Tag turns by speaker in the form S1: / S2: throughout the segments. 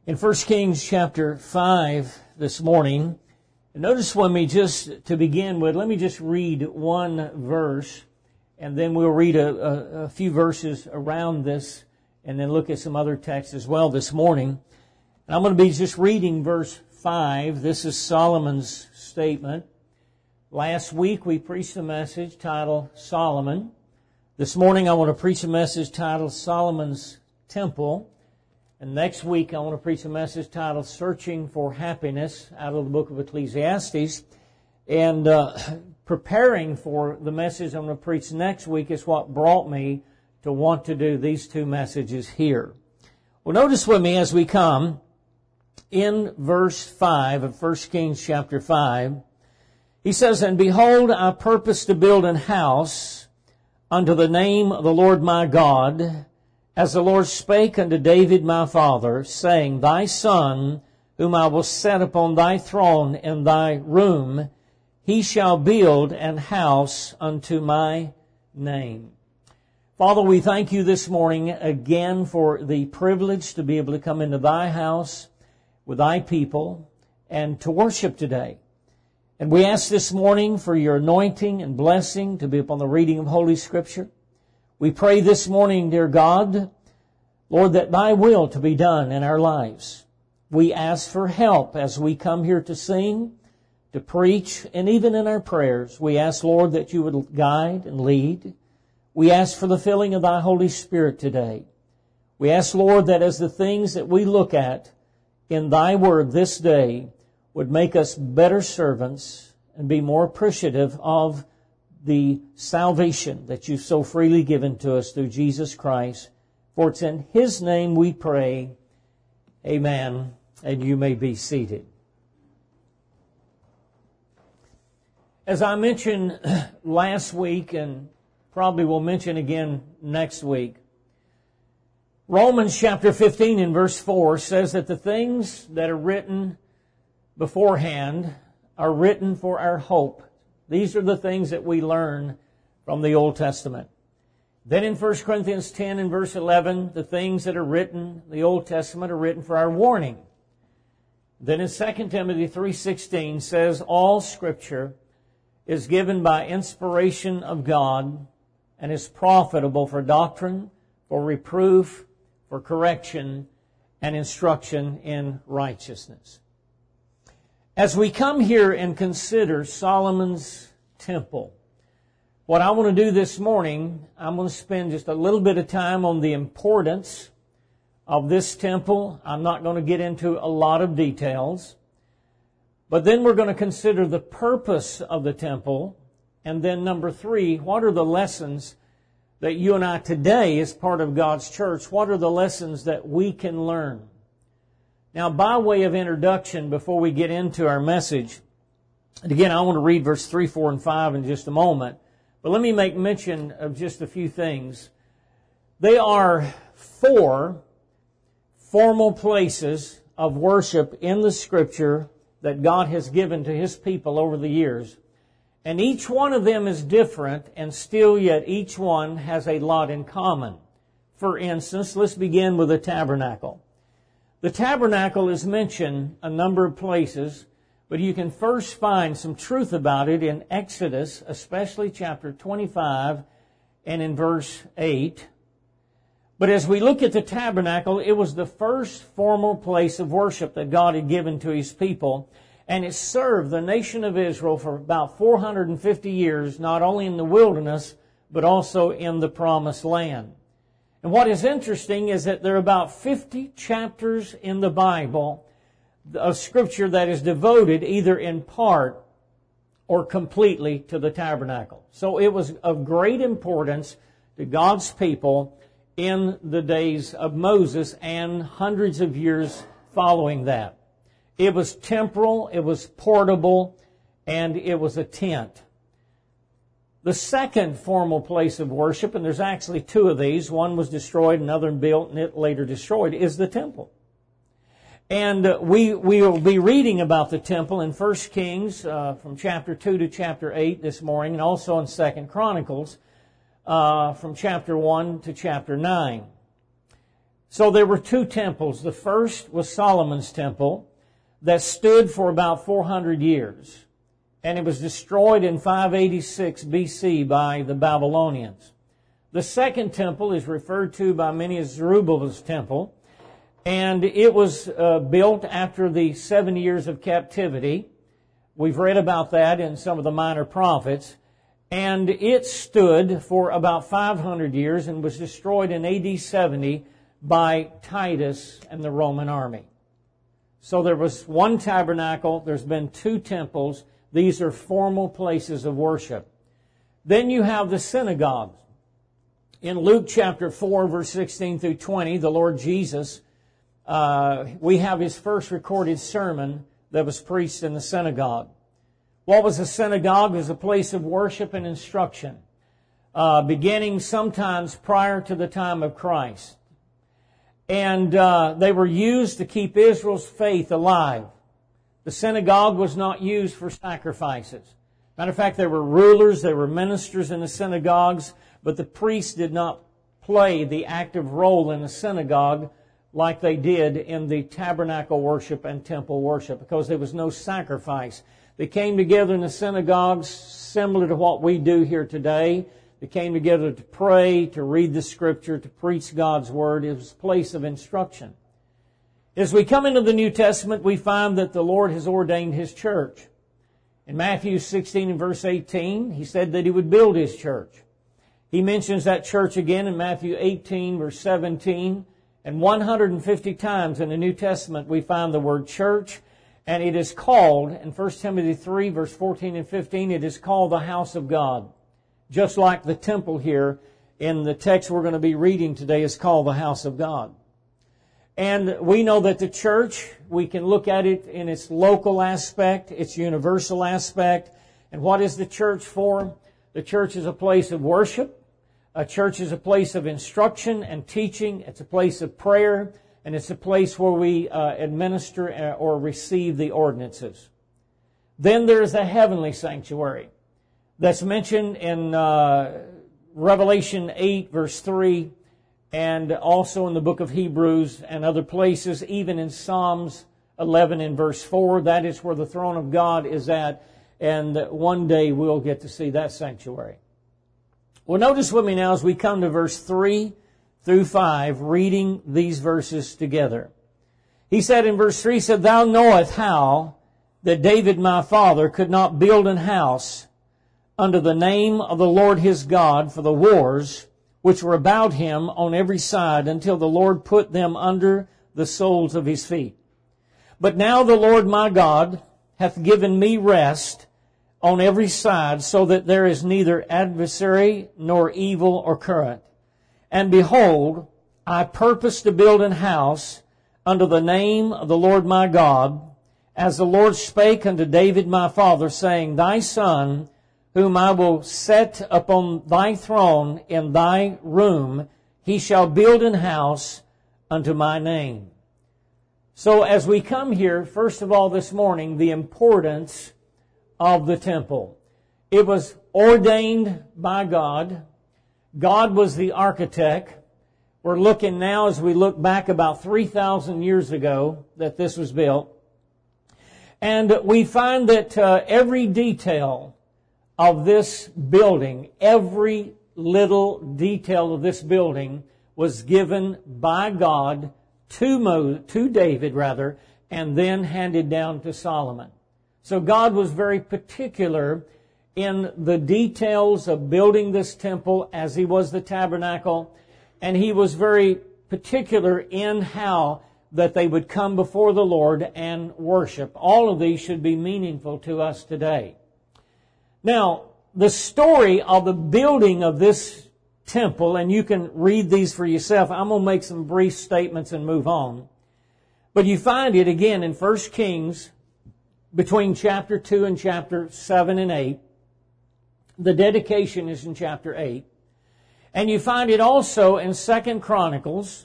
S1: In 1 Kings chapter 5 this morning, notice with me just to begin with, let me just read one verse, and then we'll read a few verses around this, and then look at some other texts as well this morning. And I'm going to be just reading verse 5. This is Solomon's statement. Last week we preached a message titled Solomon. This morning I want to preach a message titled Solomon's Temple. And next week I want to preach a message titled Searching for Happiness out of the book of Ecclesiastes. And preparing for the message I'm going to preach next week is what brought me to want to do these two messages here. Well, notice with me as we come in verse 5 of 1 Kings chapter 5. He says, "And behold, I purpose to build an house unto the name of the Lord my God, as the Lord spake unto David my father, saying, Thy son, whom I will set upon thy throne in thy room, he shall build an house unto my name." Father, we thank you this morning again for the privilege to be able to come into thy house with thy people and to worship today. And we ask this morning for your anointing and blessing to be upon the reading of Holy Scripture. We pray this morning, dear God, Lord, that thy will to be done in our lives. We ask for help as we come here to sing, to preach, and even in our prayers. We ask, Lord, that you would guide and lead. We ask for the filling of thy Holy Spirit today. We ask, Lord, that as the things that we look at in thy word this day would make us better servants and be more appreciative of the salvation that you've so freely given to us through Jesus Christ. For it's in his name we pray. Amen. And you may be seated. As I mentioned last week, and probably will mention again next week, Romans chapter 15 and verse 4 says that the things that are written beforehand are written for our hope. These are the things that we learn from the Old Testament. Then in 1 Corinthians 10 and verse 11, the things that are written, the Old Testament, are written for our warning. Then in 2 Timothy 3:16 says, all Scripture is given by inspiration of God and is profitable for doctrine, for reproof, for correction, and instruction in righteousness. As we come here and consider Solomon's temple, what I want to do this morning, I'm going to spend just a little bit of time on the importance of this temple. I'm not going to get into a lot of details. But then we're going to consider the purpose of the temple. And then number 3, what are the lessons that you and I today, as part of God's church, what are the lessons that we can learn? Now, by way of introduction, before we get into our message, and again, I want to read verse 3, 4, and 5 in just a moment. But let me make mention of just a few things. They are 4 formal places of worship in the Scripture that God has given to His people over the years. And each one of them is different, and still yet each one has a lot in common. For instance, let's begin with the tabernacle. The tabernacle is mentioned a number of places, but you can first find some truth about it in Exodus, especially chapter 25 and in verse 8. But as we look at the tabernacle, it was the first formal place of worship that God had given to His people. And it served the nation of Israel for about 450 years, not only in the wilderness, but also in the promised land. And what is interesting is that there are about 50 chapters in the Bible of Scripture that is devoted either in part or completely to the tabernacle. So it was of great importance to God's people in the days of Moses and hundreds of years following that. It was temporal, it was portable, and it was a tent. The second formal place of worship, and there's actually 2 of these, one was destroyed, another built, and it later destroyed, is the temple. And we will be reading about the temple in 1 Kings from chapter 2 to chapter 8 this morning, and also in 2 Chronicles from chapter 1 to chapter 9. So there were two temples. The first was Solomon's temple that stood for about 400 years. And it was destroyed in 586 BC by the Babylonians. The second temple is referred to by many as Zerubbabel's temple. And it was built after the 70 years of captivity. We've read about that in some of the minor prophets. And it stood for about 500 years and was destroyed in AD 70 by Titus and the Roman army. So there was one tabernacle. There's been two temples. These are formal places of worship. Then you have the synagogues. In Luke chapter 4, verse 16 through 20, the Lord Jesus, we have His first recorded sermon that was preached in the synagogue. What was a synagogue? It was a place of worship and instruction, beginning sometimes prior to the time of Christ. And they were used to keep Israel's faith alive. The synagogue was not used for sacrifices. Matter of fact, there were rulers, there were ministers in the synagogues, but the priests did not play the active role in the synagogue like they did in the tabernacle worship and temple worship, because there was no sacrifice. They came together in the synagogues similar to what we do here today. They came together to pray, to read the Scripture, to preach God's Word. It was a place of instruction. As we come into the New Testament, we find that the Lord has ordained His church. In Matthew 16 and verse 18, He said that He would build His church. He mentions that church again in Matthew 18 verse 17. And 150 times in the New Testament we find the word church. And it is called, in 1 Timothy 3 verse 14 and 15, it is called the house of God. Just like the temple here in the text we're going to be reading today is called the house of God. And we know that the church, we can look at it in its local aspect, its universal aspect. And what is the church for? The church is a place of worship. A church is a place of instruction and teaching. It's a place of prayer. And it's a place where we administer or receive the ordinances. Then there's the heavenly sanctuary that's mentioned in Revelation 8 verse 3 and also in the book of Hebrews and other places, even in Psalms 11 and verse 4. That is where the throne of God is at, and one day we'll get to see that sanctuary. Well, notice with me now as we come to verse 3 through 5, reading these verses together. He said in verse 3, he said, Thou knowest how that David my father could not build an house under the name of the Lord his God for the wars which were about him on every side, until the Lord put them under the soles of his feet. But now the Lord my God hath given me rest on every side, so that there is neither adversary nor evil or current. And behold, I purpose to build an house under the name of the Lord my God, as the Lord spake unto David my father, saying, Thy son, whom I will set upon thy throne in thy room, he shall build an house unto my name. So as we come here, first of all this morning, the importance of the temple. It was ordained by God. God was the architect. We're looking now, as we look back about 3,000 years ago, that this was built. And we find that every detail of this building, every little detail of this building was given by God to David, and then handed down to Solomon. So God was very particular in the details of building this temple as He was the tabernacle, and He was very particular in how that they would come before the Lord and worship. All of these should be meaningful to us today. Now, the story of the building of this temple, and you can read these for yourself. I'm going to make some brief statements and move on. But you find it again in 1 Kings between chapter 2 and chapter 7 and 8. The dedication is in chapter 8. And you find it also in 2 Chronicles,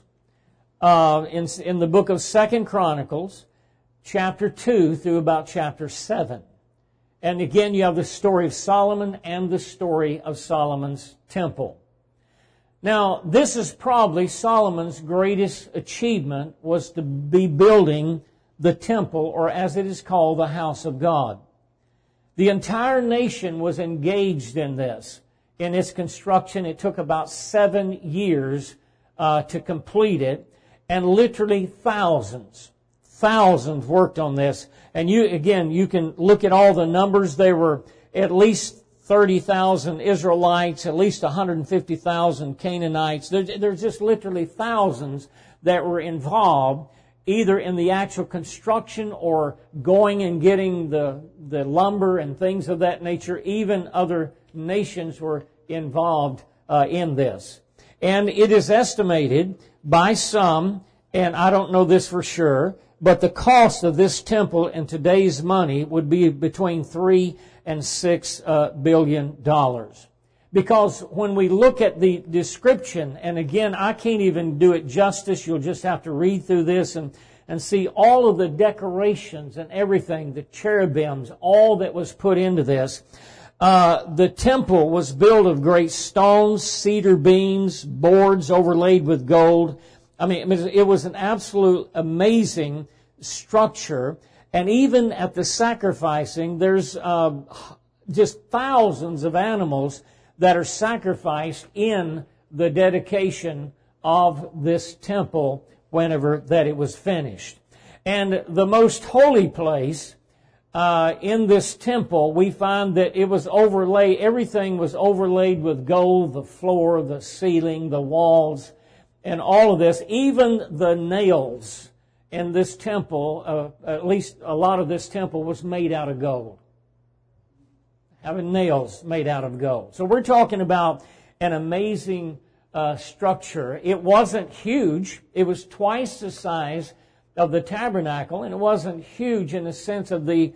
S1: in the book of 2 Chronicles, chapter 2 through about chapter 7. And again, you have the story of Solomon and the story of Solomon's temple. Now, this is probably Solomon's greatest achievement, was to be building the temple, or as it is called, the house of God. The entire nation was engaged in this. In its construction, it took about 7 years to complete it, and literally thousands worked on this. And you can look at all the numbers. There were at least 30,000 Israelites, at least 150,000 Canaanites. There's just literally thousands that were involved, either in the actual construction or going and getting the lumber and things of that nature. Even other nations were involved in this. And it is estimated by some, and I don't know this for sure, but the cost of this temple in today's money would be between $3 and $6 billion. Because when we look at the description, and again, I can't even do it justice, you'll just have to read through this and see all of the decorations and everything, the cherubims, all that was put into this. The temple was built of great stones, cedar beams, boards overlaid with gold. I mean, it was an absolute amazing structure. And even at the sacrificing, there's just thousands of animals that are sacrificed in the dedication of this temple whenever that it was finished. And the most holy place in this temple, we find that it was overlaid, everything was overlaid with gold, the floor, the ceiling, the walls, and all of this. Even the nails in this temple, at least a lot of this temple, was made out of gold. Having nails made out of gold. So we're talking about an amazing structure. It wasn't huge. It was twice the size of the tabernacle, and it wasn't huge in the sense of the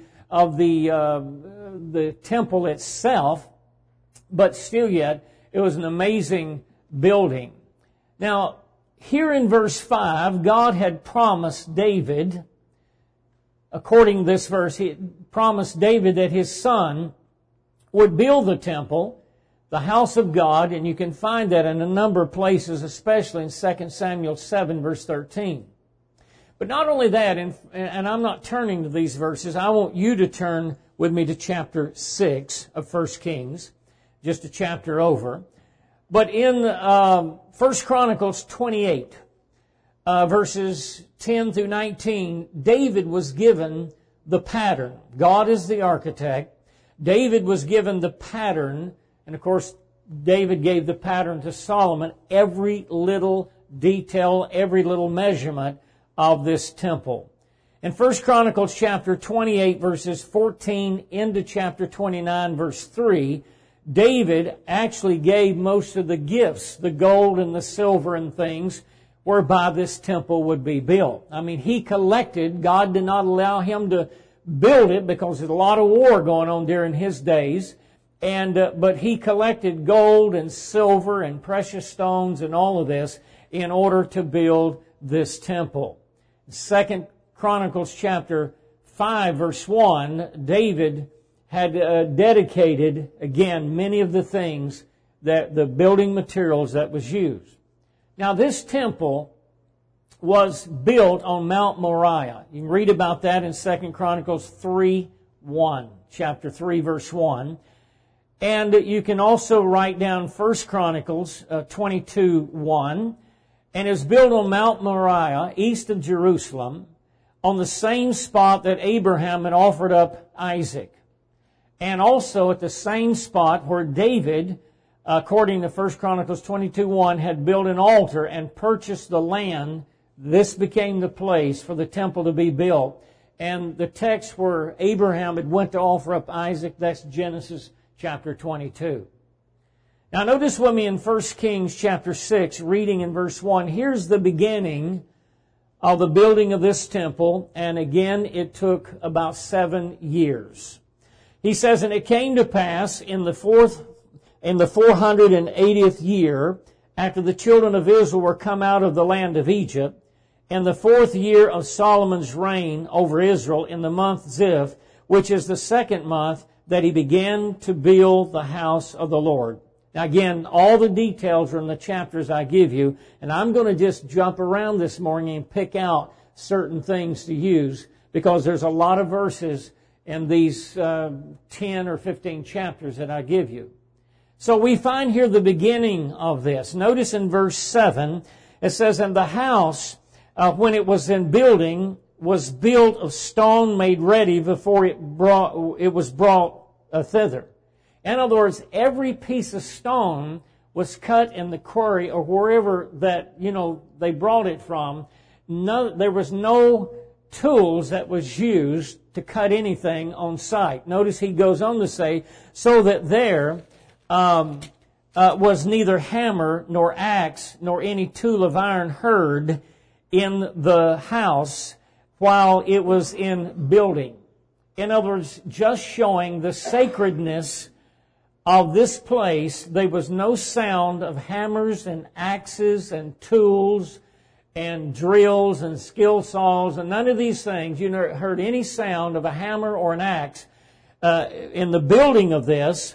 S1: temple itself, but still yet, it was an amazing building. Now, here in verse 5, God had promised David, according to this verse, He promised David that his son would build the temple, the house of God, and you can find that in a number of places, especially in 2 Samuel 7, verse 13. But not only that, and I'm not turning to these verses, I want you to turn with me to chapter 6 of 1 Kings, just a chapter over. But in 1 Chronicles 28, verses 10 through 19, David was given the pattern. God is the architect. David was given the pattern, and of course, David gave the pattern to Solomon, every little detail, every little measurement of this temple. In 1 Chronicles chapter 28, verses 14 into chapter 29, verse 3, David actually gave most of the gifts, the gold and the silver and things, whereby this temple would be built. I mean, he collected. God did not allow him to build it because there's a lot of war going on during his days. But he collected gold and silver and precious stones and all of this in order to build this temple. 2 Chronicles chapter 5, verse 1, David had dedicated, again, many of the things, that the building materials that was used. Now, this temple was built on Mount Moriah. You can read about that in 2 Chronicles 3:1, chapter 3, verse 1. And you can also write down 1 Chronicles 22:1. And it was built on Mount Moriah, east of Jerusalem, on the same spot that Abraham had offered up Isaac. And also at the same spot where David, according to 1 Chronicles 22:1, had built an altar and purchased the land. This became the place for the temple to be built. And the text where Abraham had went to offer up Isaac, that's Genesis chapter 22. Now notice with me in 1 Kings chapter 6, reading in verse 1, here's the beginning of the building of this temple, and again it took about 7 years. He says, and it came to pass in the 480th year, after the children of Israel were come out of the land of Egypt, in the 4th year of Solomon's reign over Israel, in the month Ziph, which is the 2nd month, that he began to build the house of the Lord. Now again, all the details are in the chapters I give you, and I'm going to just jump around this morning and pick out certain things to use because there's a lot of verses in these 10 or 15 chapters that I give you. So we find here the beginning of this. Notice in verse 7, it says, "And the house, when it was in building, was built of stone made ready before it was brought thither." In other words, every piece of stone was cut in the quarry or wherever that, they brought it from. There was no tools that was used to cut anything on site. Notice he goes on to say, "So that there was neither hammer nor axe nor any tool of iron heard in the house while it was in building." In other words, just showing the sacredness of this place. There was no sound of hammers and axes and tools and drills and skill saws and none of these things. You never heard any sound of a hammer or an axe in the building of this.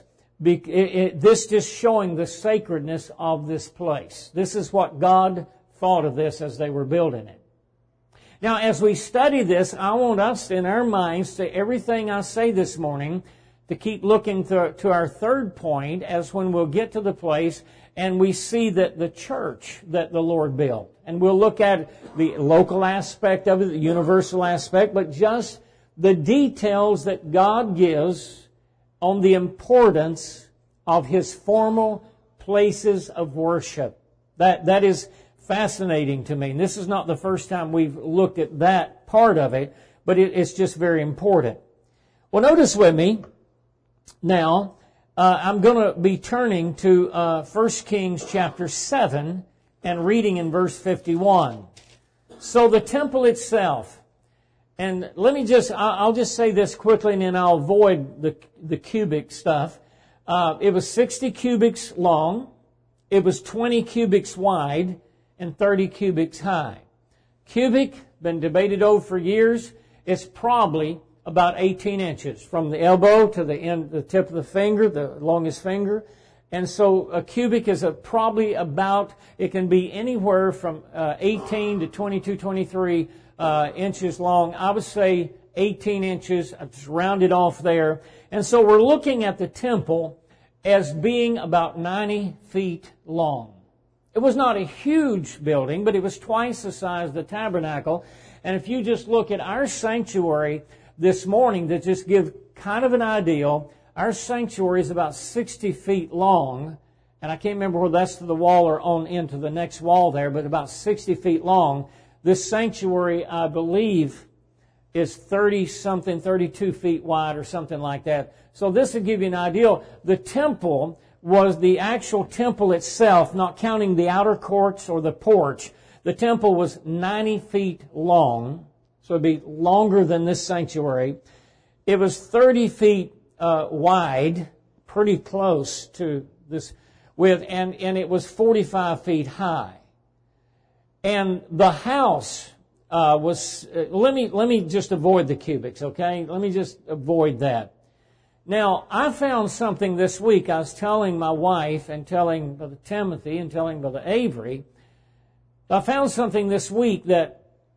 S1: This just showing the sacredness of this place. This is what God thought of this as they were building it. Now, as we study this, I want us in our minds to everything I say this morning to keep looking to our third point as when we'll get to the place and we see that the church that the Lord built. And we'll look at the local aspect of it, the universal aspect, but just the details that God gives on the importance of His formal places of worship. That is fascinating to me. And this is not the first time we've looked at that part of it, but it's just very important. Well, notice with me now, I'm going to be turning to 1 Kings chapter 7 and reading in verse 51. So the temple itself, and I'll just say this quickly and then I'll avoid the cubic stuff. It was 60 cubits long, it was 20 cubits wide, and 30 cubits high. Cubic, been debated over for years, it's probably about 18 inches from the elbow to the tip of the finger, the longest finger. And so a cubic is probably about, it can be anywhere from 18 to 22, 23 inches long. I would say 18 inches, I've just rounded off there. And so we're looking at the temple as being about 90 feet long. It was not a huge building, but it was twice the size of the tabernacle. And if you just look at our sanctuary this morning, to just give kind of an idea, our sanctuary is about 60 feet long, and I can't remember whether that's to the wall or on into the next wall there, but about 60 feet long. This sanctuary, I believe, is 30-something, 32 feet wide or something like that. So this will give you an idea. The temple was the actual temple itself, not counting the outer courts or the porch. The temple was 90 feet long, so it'd be longer than this sanctuary. It was 30 feet wide, pretty close to this width, and it was 45 feet high. And the house was, let me just avoid the cubics, okay? Let me just avoid that. Now, I found something this week. I was telling my wife and telling Brother Timothy and telling Brother Avery, I found something this week that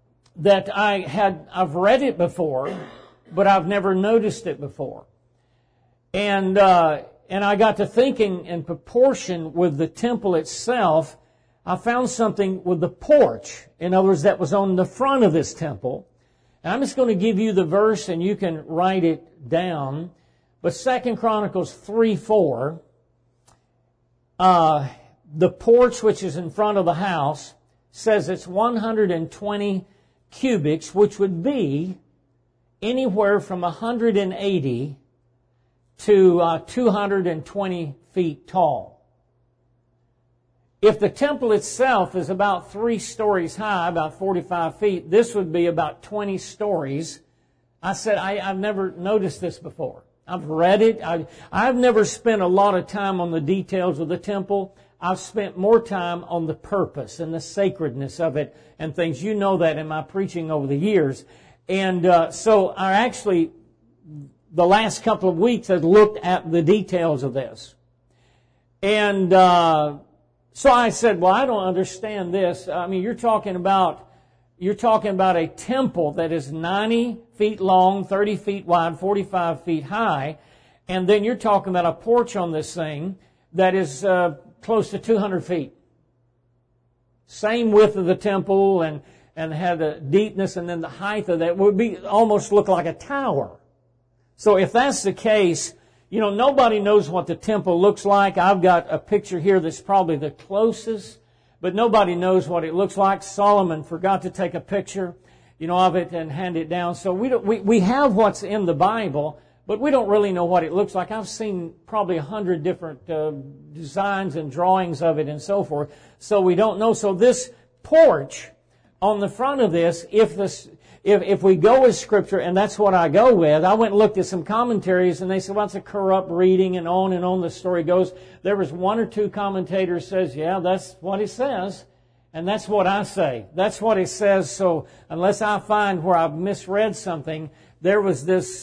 S1: I've read it before, but I've never noticed it before. And I got to thinking in proportion with the temple itself, I found something with the porch. In other words, that was on the front of this temple. And I'm just going to give you the verse and you can write it down. But 2 Chronicles 3:4, the porch which is in front of the house says it's 120 cubits, which would be anywhere from 180 to 220 feet tall. If the temple itself is about 3 stories high, about 45 feet, this would be about 20 stories. I said, I've never noticed this before. I've read it. I've never spent a lot of time on the details of the temple. I've spent more time on the purpose and the sacredness of it and things. You know that in my preaching over the years. And so I actually, the last couple of weeks, have looked at the details of this. And so I said, well, I don't understand this. I mean, you're talking about a temple that is 90 feet long, 30 feet wide, 45 feet high, and then you're talking about a porch on this thing that is close to 200 feet. Same width of the temple and had the deepness, and then the height of that would be almost look like a tower. So if that's the case, you know, nobody knows what the temple looks like. I've got a picture here that's probably the closest, but nobody knows what it looks like. Solomon forgot to take a picture, you know, of it and hand it down. So we have what's in the Bible, but we don't really know what it looks like. I've seen probably 100 different designs and drawings of it and so forth. So we don't know. So this porch on the front of this, if we go with Scripture, and that's what I go with, I went and looked at some commentaries, and they said, well, it's a corrupt reading, and on the story goes. There was one or two commentators says, yeah, that's what it says, and that's what I say. That's what it says, so unless I find where I've misread something, there was this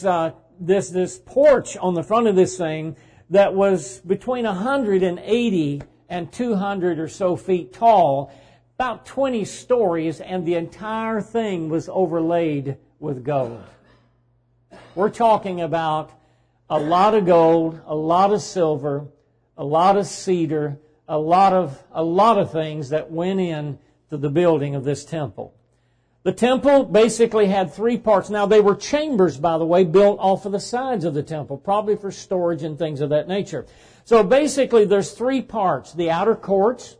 S1: porch on the front of this thing that was between 180 and 200 or so feet tall, about 20 stories, and the entire thing was overlaid with gold. We're talking about a lot of gold, a lot of silver, a lot of cedar, a lot of things that went in to the building of this temple. The temple basically had three parts. Now, they were chambers, by the way, built off of the sides of the temple, probably for storage and things of that nature. So basically, there's three parts. The outer courts,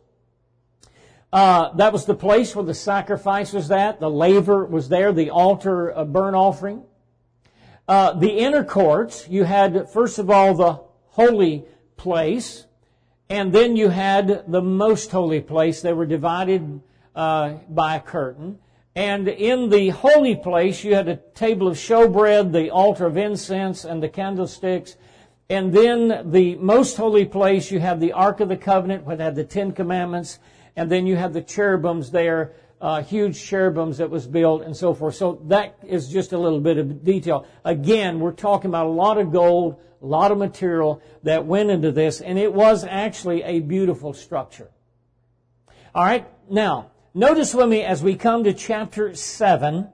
S1: that was the place where the sacrifice was at. The laver was there, the altar of burnt offering. The inner courts, you had, first of all, the holy place, and then you had the most holy place. They were divided by a curtain. And in the holy place, you had a table of showbread, the altar of incense, and the candlesticks. And then the most holy place, you have the Ark of the Covenant, which had the Ten Commandments. And then you have the cherubims there, huge cherubims that was built and so forth. So that is just a little bit of detail. Again, we're talking about a lot of gold, a lot of material that went into this, and it was actually a beautiful structure. All right, now, notice with me as we come to chapter 7,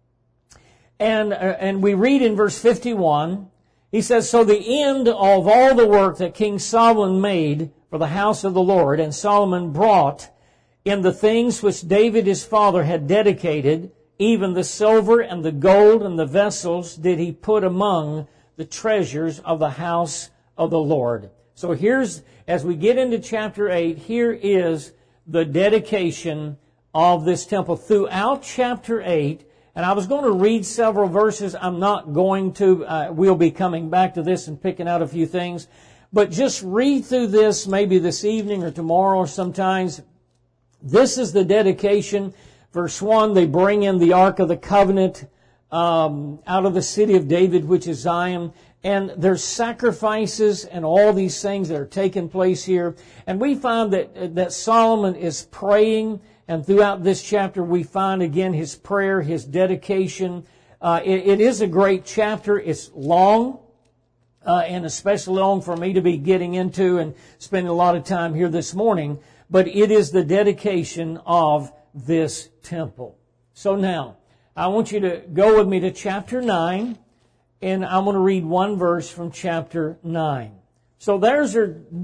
S1: and we read in verse 51, he says, so the end of all the work that King Solomon made for the house of the Lord, and Solomon brought in the things which David his father had dedicated, even the silver and the gold and the vessels did he put among the treasures of the house of the Lord. So here's, as we get into chapter 8, here is the dedication of this temple. Throughout chapter 8, and I was going to read several verses. I'm not going to. We'll be coming back to this and picking out a few things. But just read through this maybe this evening or tomorrow or sometimes. This is the dedication. Verse 1, they bring in the Ark of the Covenant out of the city of David, which is Zion. And there's sacrifices and all these things that are taking place here. And we find that Solomon is praying. And throughout this chapter, we find again his prayer, his dedication. It is a great chapter. It's long. And especially long for me to be getting into and spending a lot of time here this morning. But it is the dedication of this temple. So now, I want you to go with me to chapter 9, and I'm going to read one verse from chapter 9. So there's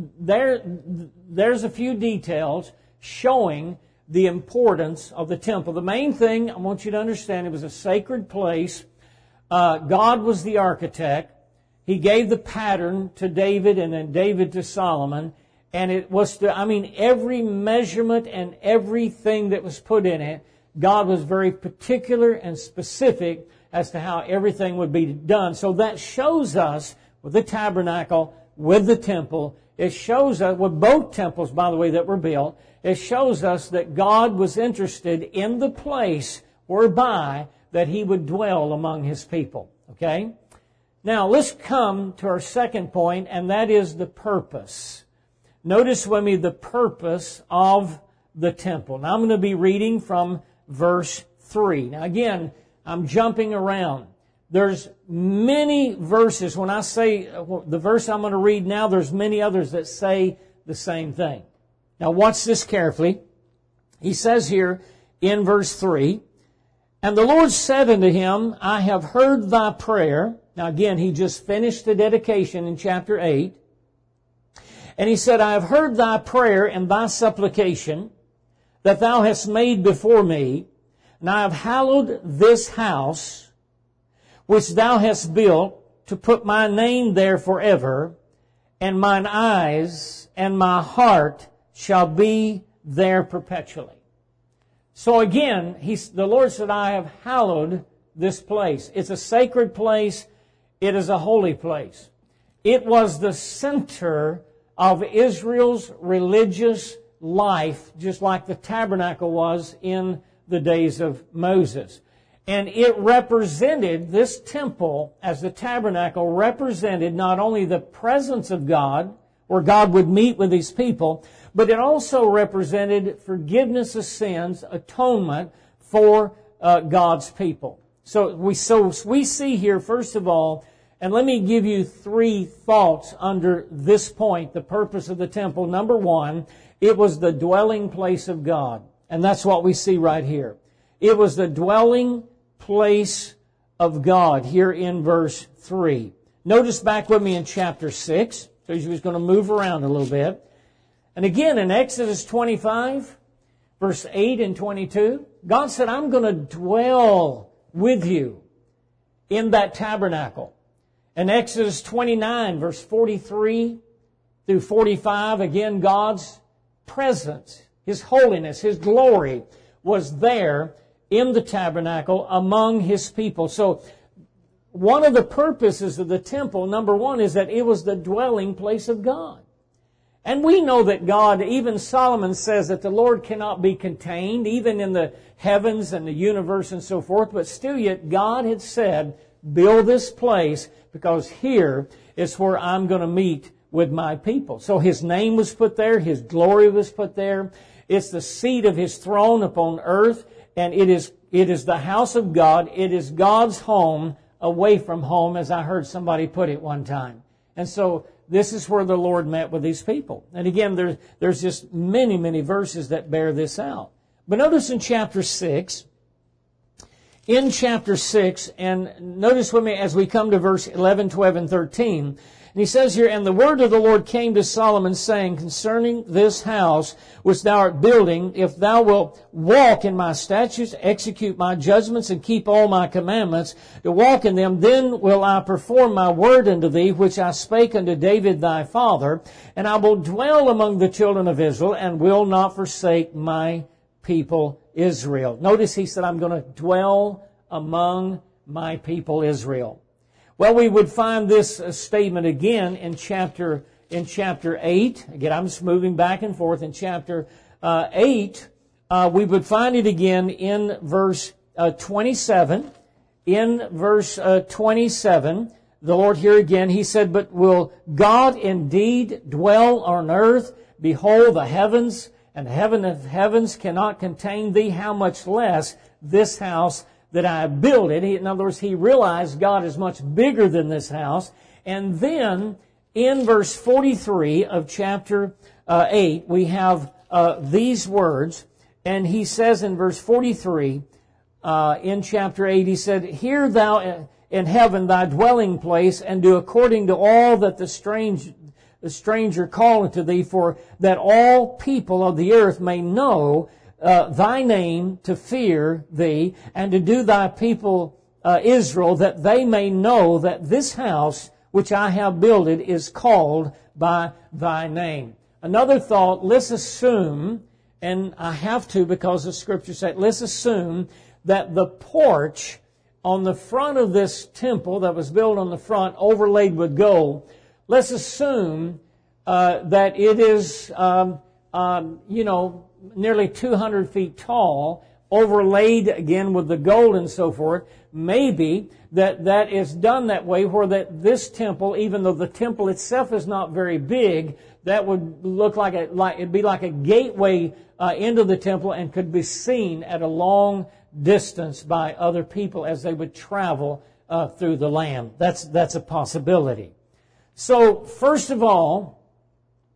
S1: a few details showing the importance of the temple. The main thing I want you to understand, it was a sacred place. God was the architect. He gave the pattern to David and then David to Solomon. And it was every measurement and everything that was put in it, God was very particular and specific as to how everything would be done. So that shows us with the tabernacle, with the temple, it shows us, with both temples, by the way, that were built, it shows us that God was interested in the place whereby that He would dwell among His people. Okay? Now, let's come to our second point, and that is the purpose. Notice with me the purpose of the temple. Now, I'm going to be reading from verse 3. Now, again, I'm jumping around. There's many verses. When I say the verse I'm going to read now, there's many others that say the same thing. Now watch this carefully. He says here in verse 3, "And the Lord said unto him, I have heard thy prayer." Now again, he just finished the dedication in chapter 8. And he said, "I have heard thy prayer and thy supplication that thou hast made before me, and I have hallowed this house which thou hast built to put my name there forever, and mine eyes and my heart shall be there perpetually." So again, the Lord said, "I have hallowed this place." It's a sacred place. It is a holy place. It was the center of Israel's religious life, just like the tabernacle was in the days of Moses. And it represented, this temple as the tabernacle represented not only the presence of God, where God would meet with His people, but it also represented forgiveness of sins, atonement for God's people. So we see here, first of all, and let me give you 3 thoughts under this point, the purpose of the temple. Number 1, it was the dwelling place of God. And that's what we see right here. It was the dwelling place of God here in verse 3. Notice back with me in chapter 6. So he was going to move around a little bit. And again, in Exodus 25, verse 8 and 22, God said, "I'm going to dwell with you in that tabernacle." In Exodus 29, verse 43 through 45, again, God's presence, His holiness, His glory was there in the tabernacle among His people. So one of the purposes of the temple, number 1, is that it was the dwelling place of God. And we know that God, even Solomon says that the Lord cannot be contained, even in the heavens and the universe and so forth, but still yet God had said, build this place because here is where I'm going to meet with my people. So His name was put there, His glory was put there. It's the seat of His throne upon earth, and it is the house of God. It is God's home away from home, as I heard somebody put it one time. And so this is where the Lord met with His people. And again, there's just many, many verses that bear this out. But notice in chapter 6, and notice with me as we come to verse 11, 12, and 13, and he says here, "And the word of the Lord came to Solomon, saying, concerning this house which thou art building, if thou wilt walk in my statutes, execute my judgments, and keep all my commandments, to walk in them, then will I perform my word unto thee, which I spake unto David thy father, and I will dwell among the children of Israel, and will not forsake my people Israel." Notice he said, "I'm going to dwell among my people Israel." Well, we would find this statement again in chapter 8. Again, I'm just moving back and forth. In chapter 8, we would find it again in verse 27. In verse 27, the Lord here again, He said, "But will God indeed dwell on earth? Behold, the heavens and heaven of heavens cannot contain thee. How much less this house that I have built it." In other words, he realized God is much bigger than this house. And then in verse 43 of chapter 8, we have these words. And he says in verse 43, in chapter 8, he said, "Hear thou in heaven thy dwelling place, and do according to all that the stranger calleth to thee, for that all people of the earth may know thy name, to fear thee, and to do thy people Israel, that they may know that this house which I have builded is called by thy name." Another thought, let's assume, and I have to because the Scripture said, let's assume that the porch on the front of this temple that was built on the front, overlaid with gold, let's assume that it is, nearly 200 feet tall, overlaid again with the gold and so forth. Maybe that is done that way, where that this temple, even though the temple itself is not very big, that would look it'd be like a gateway into the temple, and could be seen at a long distance by other people as they would travel through the land. That's a possibility. So first of all,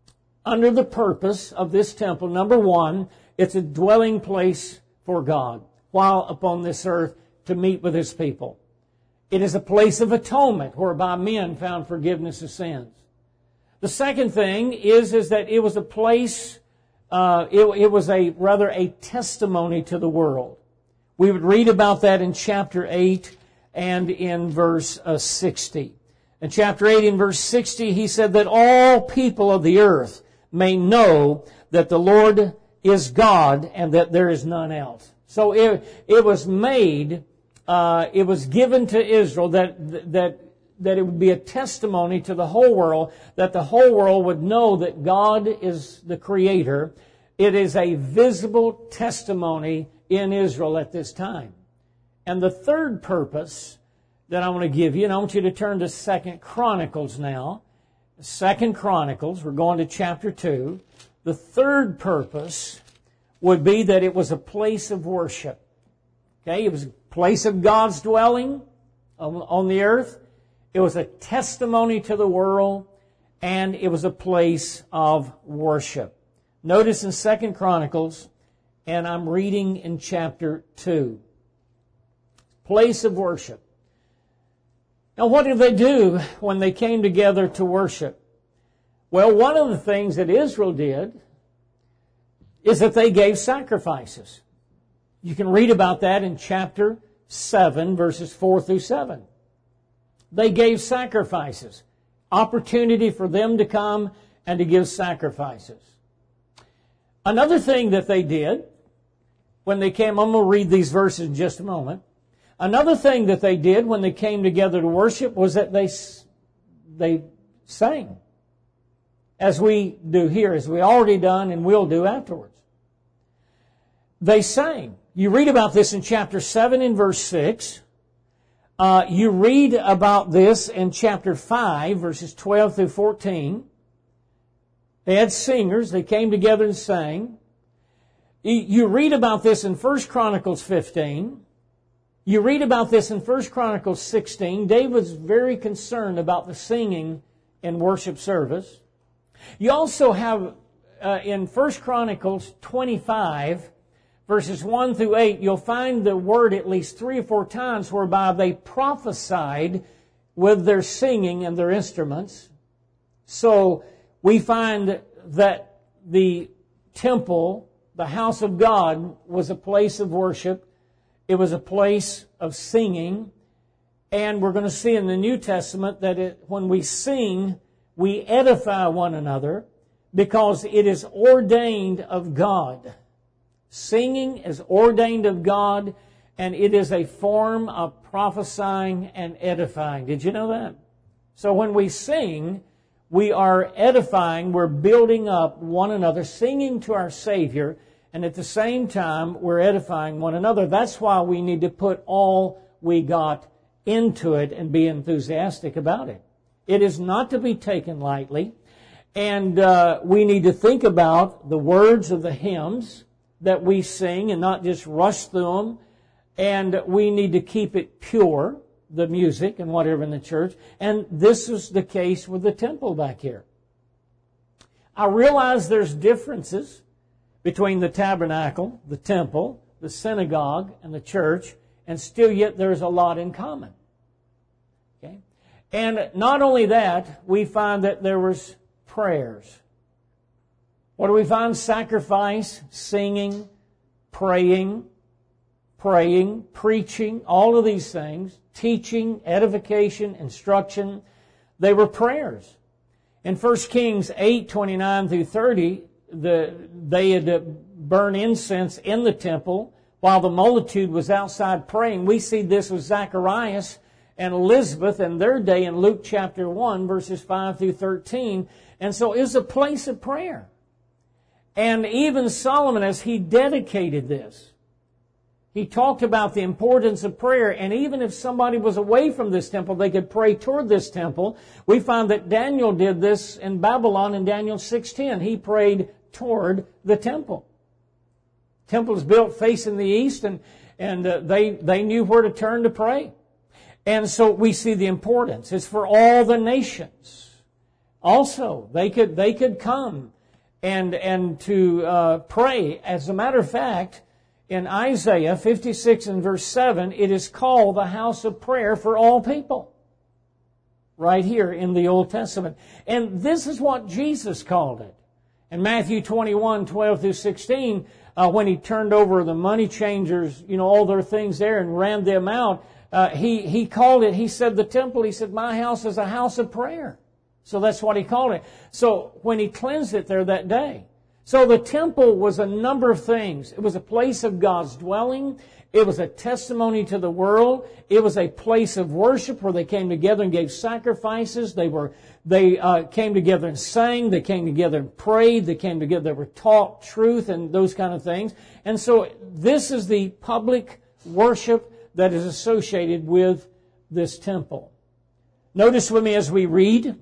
S1: under the purpose of this temple. Number one, it's a dwelling place for God while upon this earth to meet with His people. It is a place of atonement whereby men found forgiveness of sins. The second thing is that it was a place, it was a testimony to the world. We would read about that in chapter 8 and in verse 60. In chapter 8 in verse 60, he said that all people of the earth may know that the Lord is God and that there is none else. So it was made, it was given to Israel that it would be a testimony to the whole world, that the whole world would know that God is the Creator. It is a visible testimony in Israel at this time. And the third purpose that I want to give you, and I want you to turn to 2 Chronicles now. 2 Chronicles, we're going to chapter 2. The third purpose would be that it was a place of worship. Okay, it was a place of God's dwelling on the earth. It was a testimony to the world, and it was a place of worship. Notice in 2 Chronicles, and I'm reading in chapter 2. Place of worship. Now, what did they do when they came together to worship? Well, one of the things that Israel did is that they gave sacrifices. You can read about that in chapter 7, verses 4 through 7. They gave sacrifices. Opportunity for them to come and to give sacrifices. Another thing that they did when they came, I'm going to read these verses in just a moment. Another thing that they did when they came together to worship was that they sang. As we do here, as we already done and will do afterwards. They sang. You read about this in chapter 7 in verse 6. You read about this in chapter 5, verses 12 through 14. They had singers. They came together and sang. You read about this in 1 Chronicles 15. You read about this in 1 Chronicles 16. David's very concerned about the singing in worship service. You also have in 1 Chronicles 25, verses 1 through 8, you'll find the word at least 3 or 4 times whereby they prophesied with their singing and their instruments. So we find that the temple, the house of God, was a place of worship. It was a place of singing. And we're going to see in the New Testament that when we sing, we edify one another because it is ordained of God. Singing is ordained of God, and it is a form of prophesying and edifying. Did you know that? So when we sing, we are edifying, we're building up one another, singing to our Savior, and at the same time, we're edifying one another. That's why we need to put all we got into it and be enthusiastic about it. It is not to be taken lightly, and we need to think about the words of the hymns that we sing and not just rush through them, and we need to keep it pure, the music and whatever in the church, and this is the case with the temple back here. I realize there's differences between the tabernacle, the temple, the synagogue, and the church, and still yet there's a lot in common. Okay? And not only that, we find that there was prayers. What do we find? Sacrifice, singing, praying, preaching, all of these things, teaching, edification, instruction. They were prayers. In 1 Kings 8, 29 through 30, they had burned incense in the temple while the multitude was outside praying. We see this with Zacharias and Elizabeth in their day in Luke chapter 1, verses 5 through 13. And so it was a place of prayer. And even Solomon, as he dedicated this, he talked about the importance of prayer. And even if somebody was away from this temple, they could pray toward this temple. We find that Daniel did this in Babylon in Daniel 6:10. He prayed toward the temple. The temple is built facing the east, and they knew where to turn to pray. And so we see the importance. It's for all the nations. Also, they could come and to pray. As a matter of fact, in Isaiah 56 and verse 7, it is called the house of prayer for all people. Right here in the Old Testament. And this is what Jesus called it. In Matthew 21, 12 through 16, when He turned over the money changers, all their things there and ran them out, He called it, He said the temple, He said, my house is a house of prayer. So that's what He called it. So when He cleansed it there that day. So the temple was a number of things. It was a place of God's dwelling. It was a testimony to the world. It was a place of worship where they came together and gave sacrifices. They came together and sang. They came together and prayed. They came together. They were taught truth and those kind of things. And so this is the public worship that is associated with this temple. Notice with me as we read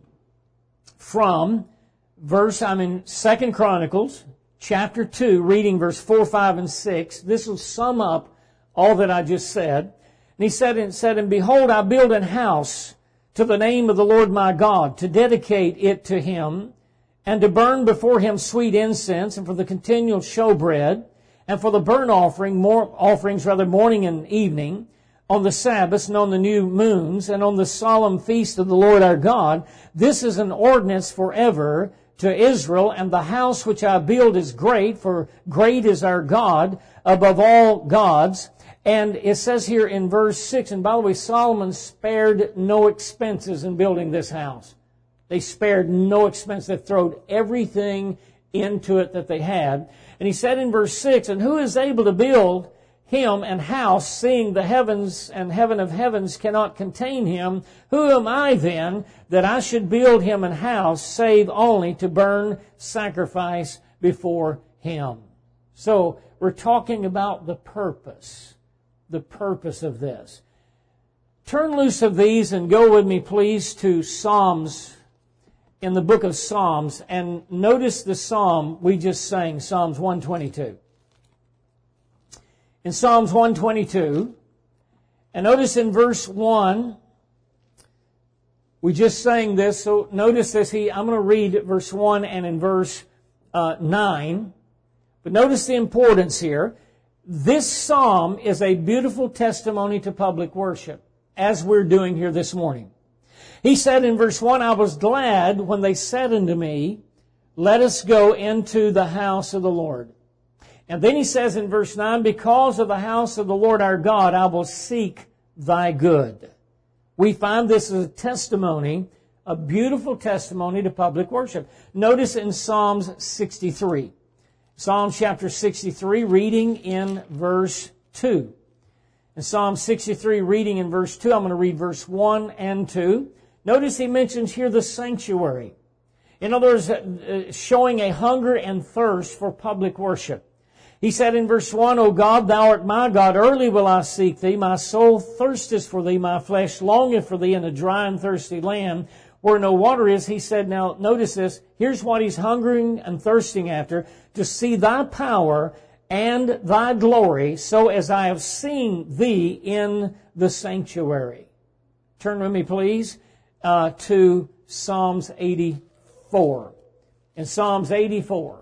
S1: from I'm in 2 Chronicles, chapter 2, reading verse 4, 5, and 6. This will sum up all that I just said. And he said, and behold, I build an house to the name of the Lord my God, to dedicate it to Him, and to burn before Him sweet incense, and for the continual showbread, and for the burnt offerings morning and evening, on the Sabbaths and on the new moons, and on the solemn feast of the Lord our God. This is an ordinance forever to Israel, and the house which I build is great, for great is our God above all gods. And it says here in verse 6, and by the way, Solomon spared no expenses in building this house. They spared no expense. They thrown everything into it that they had. And he said in verse 6, and who is able to build Him an house, seeing the heavens and heaven of heavens cannot contain Him? Who am I then that I should build Him an house, save only to burn sacrifice before Him? So we're talking about the purpose of this. Turn loose of these and go with me, please, to Psalms, in the book of Psalms, and notice the psalm we just sang, Psalms 122. In Psalms 122, and notice in verse 1, we just sang this, so notice this. I'm going to read verse 1 and in verse 9, but notice the importance here. This psalm is a beautiful testimony to public worship, as we're doing here this morning. He said in verse 1, I was glad when they said unto me, let us go into the house of the Lord. And then he says in verse 9, because of the house of the Lord our God, I will seek thy good. We find this as a testimony, a beautiful testimony to public worship. Notice in Psalms 63. Psalm chapter 63, reading in verse 2. In Psalm 63, reading in verse 2, I'm going to read verse 1 and 2. Notice he mentions here the sanctuary. In other words, showing a hunger and thirst for public worship. He said in verse 1, O God, thou art my God, early will I seek thee. My soul thirsteth for thee, my flesh longeth for thee in a dry and thirsty land where no water is. He said, now notice this, here's what he's hungering and thirsting after, to see thy power and thy glory, so as I have seen thee in the sanctuary. Turn with me, please, to Psalms 84. In Psalms 84.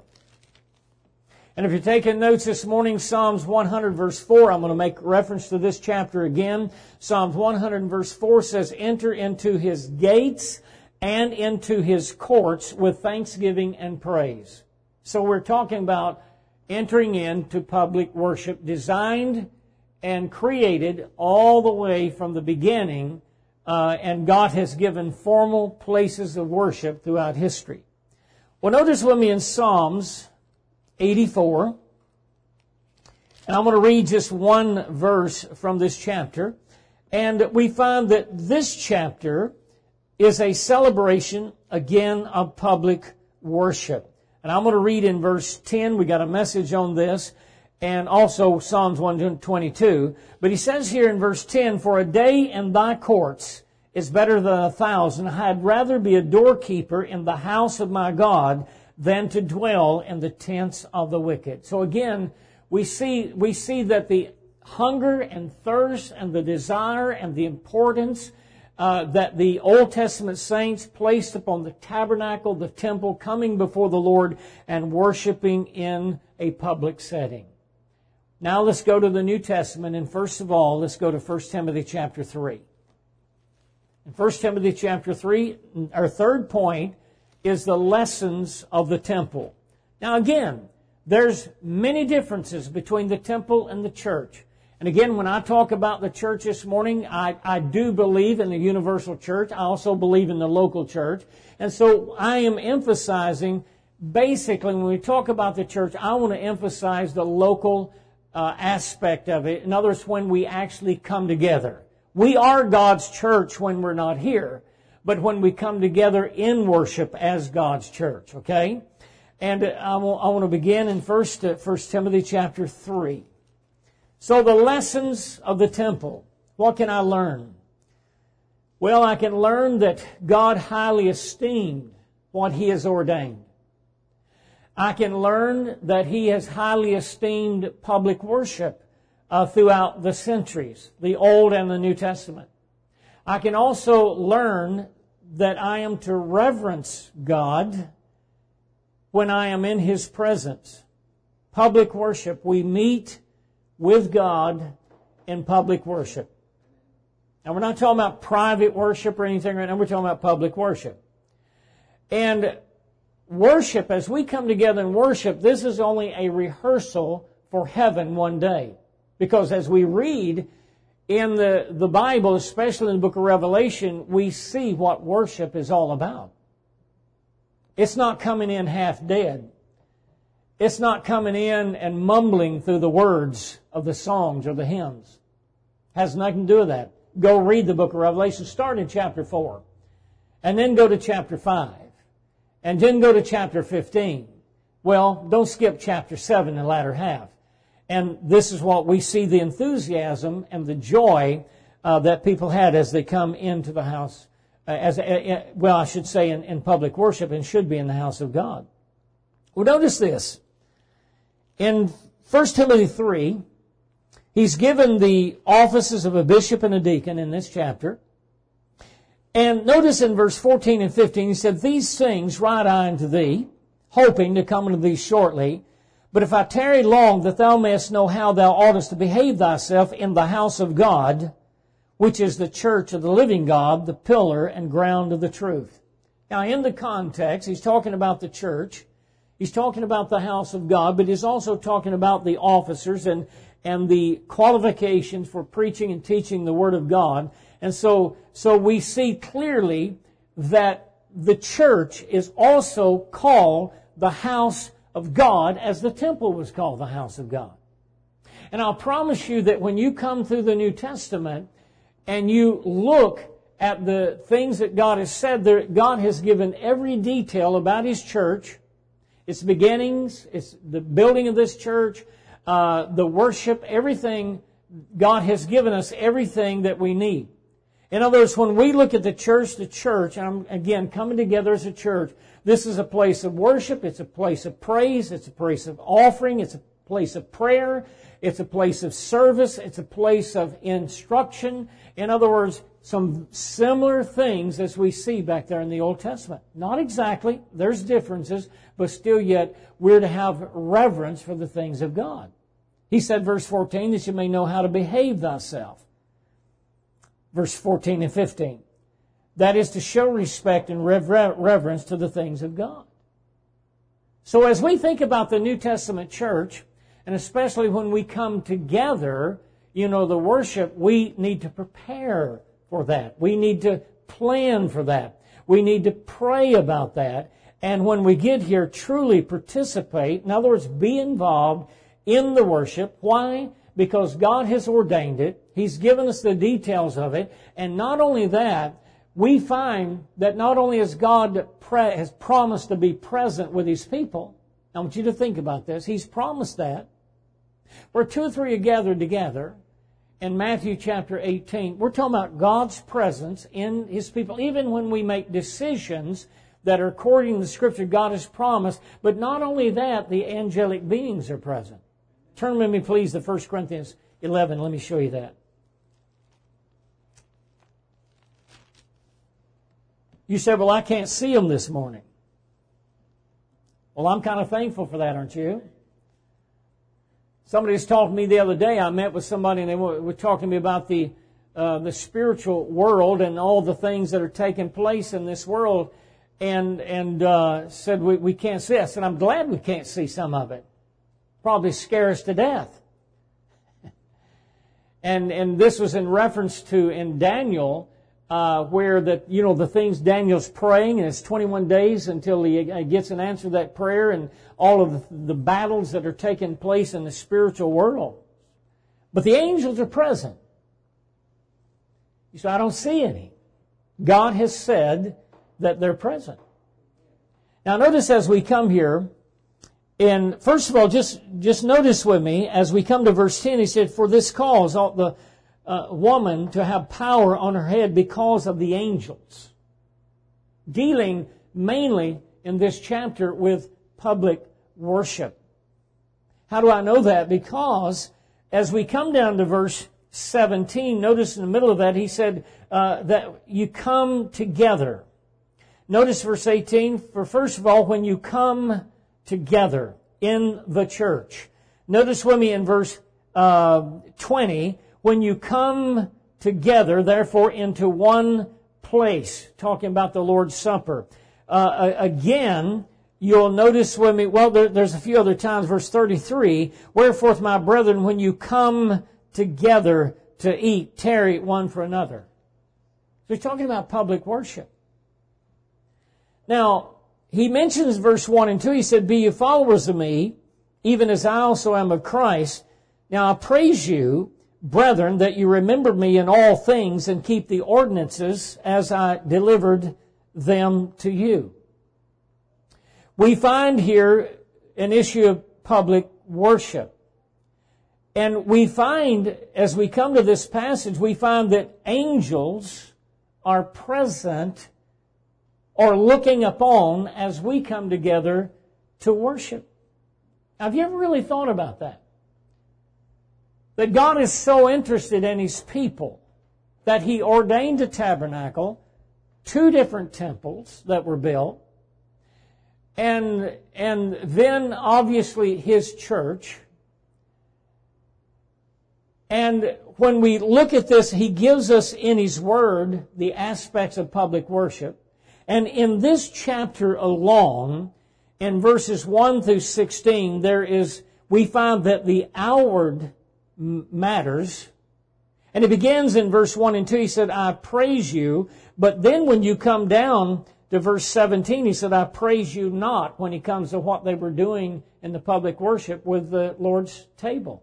S1: And if you're taking notes this morning, Psalms 100 verse 4, I'm going to make reference to this chapter again. Psalms 100 verse 4 says, enter into His gates and into His courts with thanksgiving and praise. So we're talking about entering into public worship, designed and created all the way from the beginning, and God has given formal places of worship throughout history. Well, notice with me in Psalms 84, and I'm going to read just one verse from this chapter, and we find that this chapter is a celebration, again, of public worship. And I'm going to read in verse 10, we got a message on this, and also Psalms 122, but he says here in verse 10, for a day in thy courts is better than 1,000. I'd rather be a doorkeeper in the house of my God than to dwell in the tents of the wicked. So again, we see that the hunger and thirst and the desire and the importance that the Old Testament saints placed upon the tabernacle, the temple, coming before the Lord and worshiping in a public setting. Now let's go to the New Testament, and first of all, let's go to 1 Timothy chapter 3. In 1 Timothy chapter 3, our third point is the lessons of the temple. Now again, there's many differences between the temple and the church. And again, when I talk about the church this morning, I do believe in the universal church. I also believe in the local church. And so I am emphasizing, basically, when we talk about the church, I want to emphasize the local aspect of it. In other words, when we actually come together. We are God's church when we're not here, but when we come together in worship as God's church, okay? And I want to begin in 1 Timothy chapter 3. So the lessons of the temple, what can I learn? Well, I can learn that God highly esteemed what He has ordained. I can learn that He has highly esteemed public worship throughout the centuries, the Old and the New Testament. I can also learn that I am to reverence God when I am in His presence. Public worship, we meet with God in public worship. And we're not talking about private worship or anything right now. We're talking about public worship. And worship, as we come together and worship, this is only a rehearsal for heaven one day. Because as we read in the Bible, especially in the book of Revelation, we see what worship is all about. It's not coming in half dead. It's not coming in and mumbling through the words of the songs or the hymns. It has nothing to do with that. Go read the book of Revelation. Start in chapter 4. And then go to chapter 5. And then go to chapter 15. Well, don't skip chapter 7 in the latter half. And this is what we see, the enthusiasm and the joy that people had as they come into the house, I should say in public worship, and should be in the house of God. Well, notice this. In 1 Timothy 3, he's given the offices of a bishop and a deacon in this chapter. And notice in verse 14 and 15, he said, "These things write I unto thee, hoping to come unto thee shortly. But if I tarry long, that thou mayest know how thou oughtest to behave thyself in the house of God, which is the church of the living God, the pillar and ground of the truth." Now, in the context, he's talking about the church. He's talking about the house of God, but he's also talking about the officers and the qualifications for preaching and teaching the Word of God. And so we see clearly that the church is also called the house of God, as the temple was called the house of God. And I'll promise you that when you come through the New Testament and you look at the things that God has said, God has given every detail about His church, its beginnings, its the building of this church, the worship, everything. God has given us everything that we need. In other words, when we look at the church, and I'm again coming together as a church, this is a place of worship, it's a place of praise, it's a place of offering, it's a place of prayer, it's a place of service, it's a place of instruction. In other words, some similar things as we see back there in the Old Testament. Not exactly, there's differences, but still yet we're to have reverence for the things of God. He said, verse 14, that you may know how to behave thyself. Verse 14 and 15. That is to show respect and reverence to the things of God. So as we think about the New Testament church, and especially when we come together, the worship, we need to prepare for that. We need to plan for that. We need to pray about that. And when we get here, truly participate. In other words, be involved in the worship. Why? Because God has ordained it. He's given us the details of it. And not only that, we find that not only has God has promised to be present with His people. I want you to think about this. He's promised that. Where 2 or 3 are gathered together, in Matthew chapter 18, we're talking about God's presence in His people. Even when we make decisions that are according to the Scripture God has promised. But not only that, the angelic beings are present. Turn with me, please, to 1 Corinthians 11. Let me show you that. You said, well, I can't see them this morning. Well, I'm kind of thankful for that, aren't you? Somebody was talking to me the other day. I met with somebody and they were talking to me about the spiritual world and all the things that are taking place in this world, and said we can't see. I said, I'm glad we can't see some of it. Probably scare us to death. And this was in reference to in Daniel, where the things Daniel's praying, and it's 21 days until he gets an answer to that prayer, and all of the battles that are taking place in the spiritual world. But the angels are present. You say, I don't see any. God has said that they're present. Now notice as we come here, and first of all, just notice with me, as we come to verse 10, he said, for this cause ought the woman to have power on her head because of the angels. Dealing mainly in this chapter with public worship. How do I know that? Because as we come down to verse 17, notice in the middle of that, he said that you come together. Notice verse 18, for first of all, when you come together in the church. Notice with me in verse 20, when you come together, therefore, into one place, talking about the Lord's Supper. Again, you'll notice with me, well, there's a few other times, verse 33, wherefore, my brethren, when you come together to eat, tarry one for another. So he's talking about public worship. Now, he mentions verse 1 and 2. He said, be ye followers of me, even as I also am of Christ. Now I praise you, brethren, that you remember me in all things and keep the ordinances as I delivered them to you. We find here an issue of public worship. And we find, as we come to this passage, we find that angels are present or looking upon as we come together to worship. Now, have you ever really thought about that? That God is so interested in His people that He ordained a tabernacle, 2 different temples that were built, and then obviously His church. And when we look at this, He gives us in His Word the aspects of public worship. And in this chapter alone, in verses 1 through 16, we find that the outward matters. And it begins in verse 1 and 2. He said, I praise you. But then when you come down to verse 17, he said, I praise you not, when he comes to what they were doing in the public worship with the Lord's table.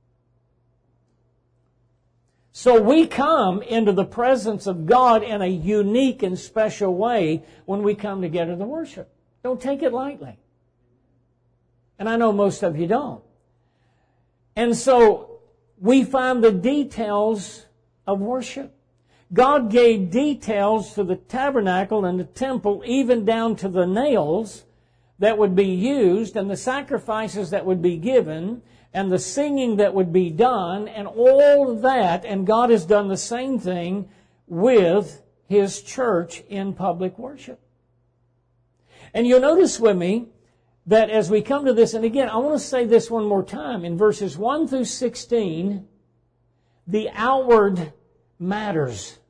S1: So we come into the presence of God in a unique and special way when we come together to worship. Don't take it lightly. And I know most of you don't. And so we find the details of worship. God gave details to the tabernacle and the temple, even down to the nails that would be used and the sacrifices that would be given and the singing that would be done and all of that. And God has done the same thing with His church in public worship. And you'll notice with me that as we come to this, and again, I want to say this one more time, in verses 1 through 16, the outward matters.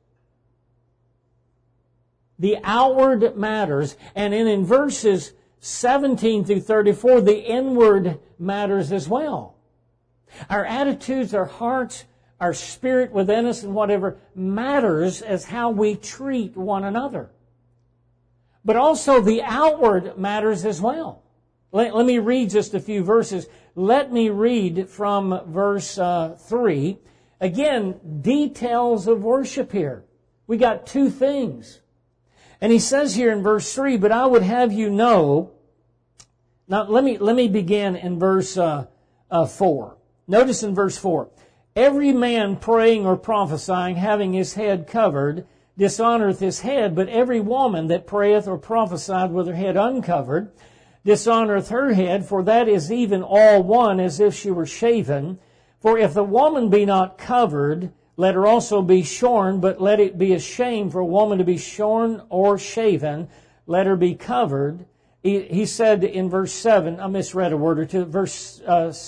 S1: The outward matters. And in verses 17 through 34, the inward matters as well. Our attitudes, our hearts, our spirit within us and whatever matters as how we treat one another. But also the outward matters as well. Let me read just a few verses. Let me read from verse 3. Again, details of worship here. We got 2 things. And he says here in verse 3, but I would have you know. Now let me begin in verse 4. Notice in verse 4. Every man praying or prophesying, having his head covered, dishonoreth his head, but every woman that prayeth or prophesieth with her head uncovered, dishonoreth her head, for that is even all one as if she were shaven. For if the woman be not covered, let her also be shorn, but let it be a shame for a woman to be shorn or shaven. Let her be covered. He said in verse 7, I misread a word or two, verse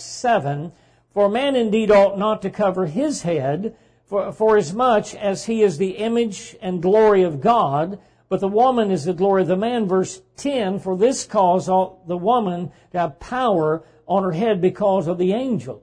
S1: 7, for a man indeed ought not to cover his head, for as much as he is the image and glory of God, but the woman is the glory of the man. Verse 10, for this cause ought the woman to have power on her head because of the angels.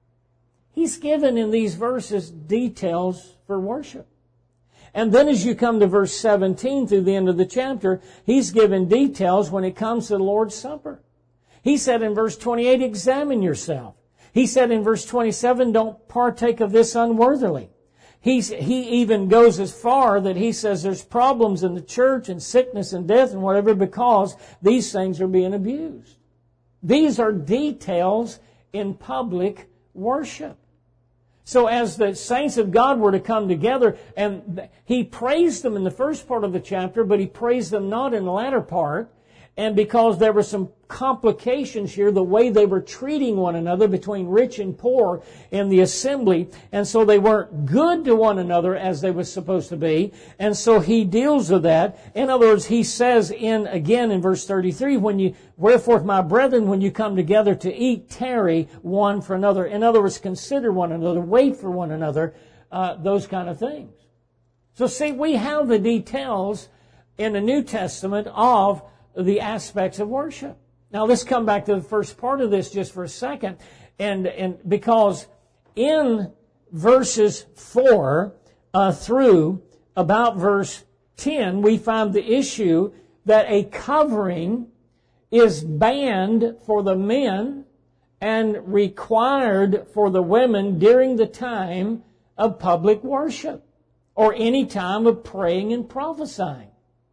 S1: He's given in these verses details for worship. And then as you come to verse 17 through the end of the chapter, he's given details when it comes to the Lord's Supper. He said in verse 28, examine yourself. He said in verse 27, don't partake of this unworthily. He even goes as far that he says there's problems in the church and sickness and death and whatever because these things are being abused. These are details in public worship. So as the saints of God were to come together, and he praised them in the first part of the chapter, but he praised them not in the latter part, and because there were some complications here, the way they were treating one another between rich and poor in the assembly, and so they weren't good to one another as they were supposed to be, and so he deals with that. In other words, he says again in verse 33, wherefore, my brethren, when you come together to eat, tarry one for another. In other words, consider one another, wait for one another, those kind of things. So see, we have the details in the New Testament of the aspects of worship. Now let's come back to the first part of this just for a second. And because in verses 4 through about verse 10, we find the issue that a covering is banned for the men and required for the women during the time of public worship or any time of praying and prophesying.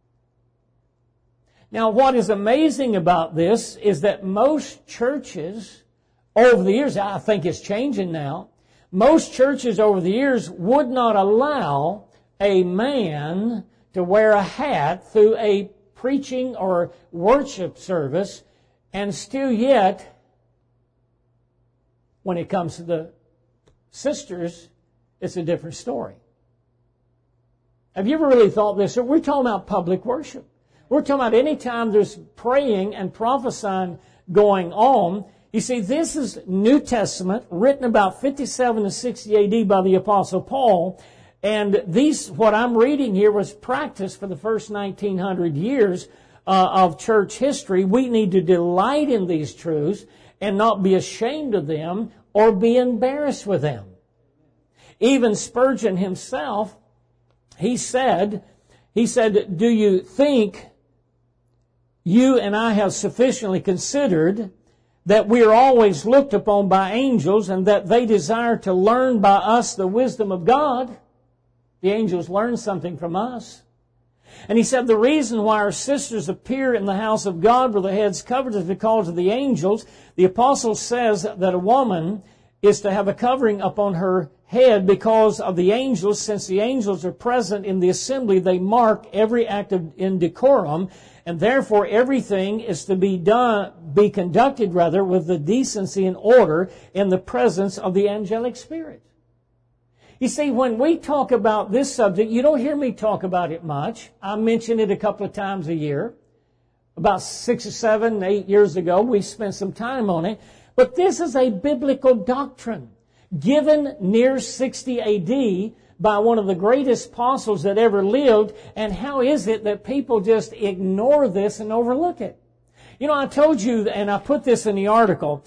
S1: Now, what is amazing about this is that most churches over the years, I think it's changing now, most churches over the years would not allow a man to wear a hat through a preaching or worship service, and still yet, when it comes to the sisters, it's a different story. Have you ever really thought this? We're talking about public worship. We're talking about any time there's praying and prophesying going on. You see, this is New Testament, written about 57 to 60 AD by the Apostle Paul. And what I'm reading here was practiced for the first 1900 years of church history. We need to delight in these truths and not be ashamed of them or be embarrassed with them. Even Spurgeon himself, he said, do you think you and I have sufficiently considered that we are always looked upon by angels and that they desire to learn by us the wisdom of God? The angels learn something from us. And he said the reason why our sisters appear in the house of God with their heads covered is because of the angels. The apostle says that a woman is to have a covering upon her head because of the angels. Since the angels are present in the assembly, they mark every act of indecorum, and therefore everything is to be conducted with the decency and order in the presence of the angelic spirit. You see, when we talk about this subject, you don't hear me talk about it much. I mention it a couple of times a year. About 6 or 7, 8 years ago, we spent some time on it. But this is a biblical doctrine given near 60 AD by one of the greatest apostles that ever lived. And how is it that people just ignore this and overlook it? You know, I told you, and I put this in the article,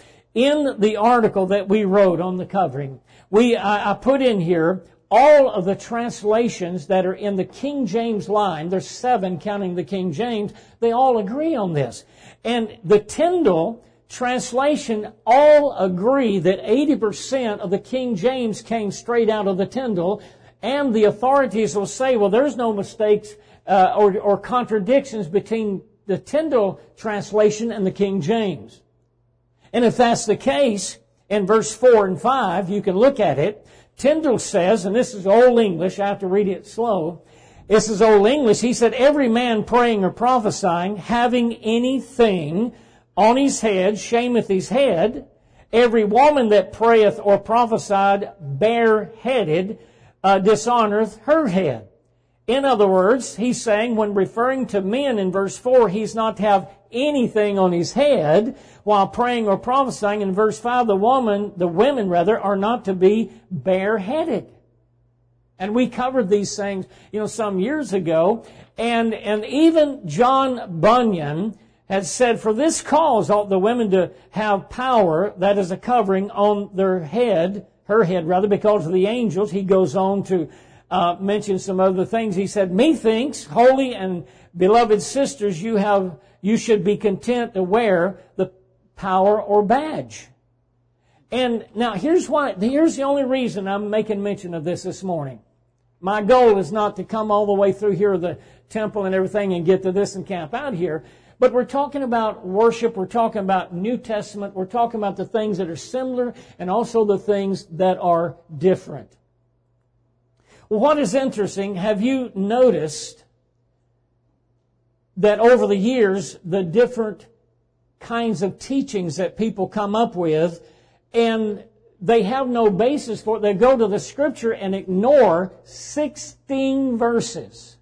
S1: that we wrote on the covering, I put in here all of the translations that are in the King James line. There's 7 counting the King James. They all agree on this. And the Tyndale translation all agree that 80% of the King James came straight out of the Tyndale, and the authorities will say, well, there's no mistakes or contradictions between the Tyndale translation and the King James. And if that's the case, in verse 4 and 5, you can look at it. Tyndale says, and this is Old English, I have to read it slow. This is Old English. He said, every man praying or prophesying, having anything on his head, shameth his head. Every woman that prayeth or prophesied bareheaded dishonoreth her head. In other words, he's saying when referring to men in verse 4, he's not to have anything on his head while praying or prophesying. In verse 5, the women are not to be bareheaded. And we covered these things, some years ago. And even John Bunyan had said, for this cause ought the women to have power, that is a covering on their head, her head rather, because of the angels. He goes on to mention some other things. He said, methinks, holy and beloved sisters, you should be content to wear the power or badge. And now here's the only reason I'm making mention of this morning. My goal is not to come all the way through here the temple and everything and get to this and camp out here. But we're talking about worship, we're talking about New Testament, we're talking about the things that are similar and also the things that are different. Well, what is interesting, have you noticed that over the years, the different kinds of teachings that people come up with, and they have no basis for it. They go to the Scripture and ignore 16 verses.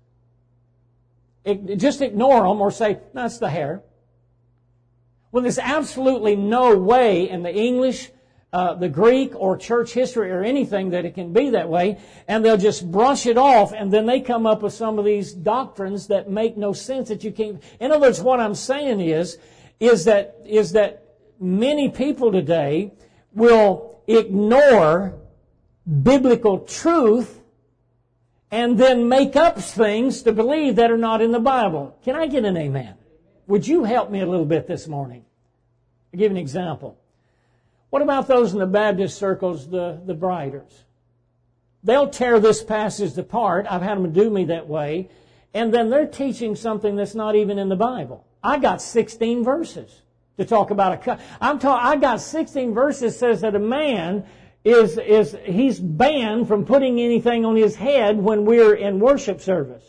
S1: Just ignore them or say, that's the hair. Well, there's absolutely no way in the English, the Greek, or church history or anything that it can be that way, and they'll just brush it off, and then they come up with some of these doctrines that make no sense that you can't. In other words, what I'm saying is that many people today will ignore biblical truth and then make up things to believe that are not in the Bible. Can I get an amen? Would you help me a little bit this morning? I'll give you an example. What about those in the Baptist circles, the Briders? They'll tear this passage apart. I've had them do me that way. And then they're teaching something that's not even in the Bible. I got 16 verses to talk about I got 16 verses says that a man he's banned from putting anything on his head when we're in worship service.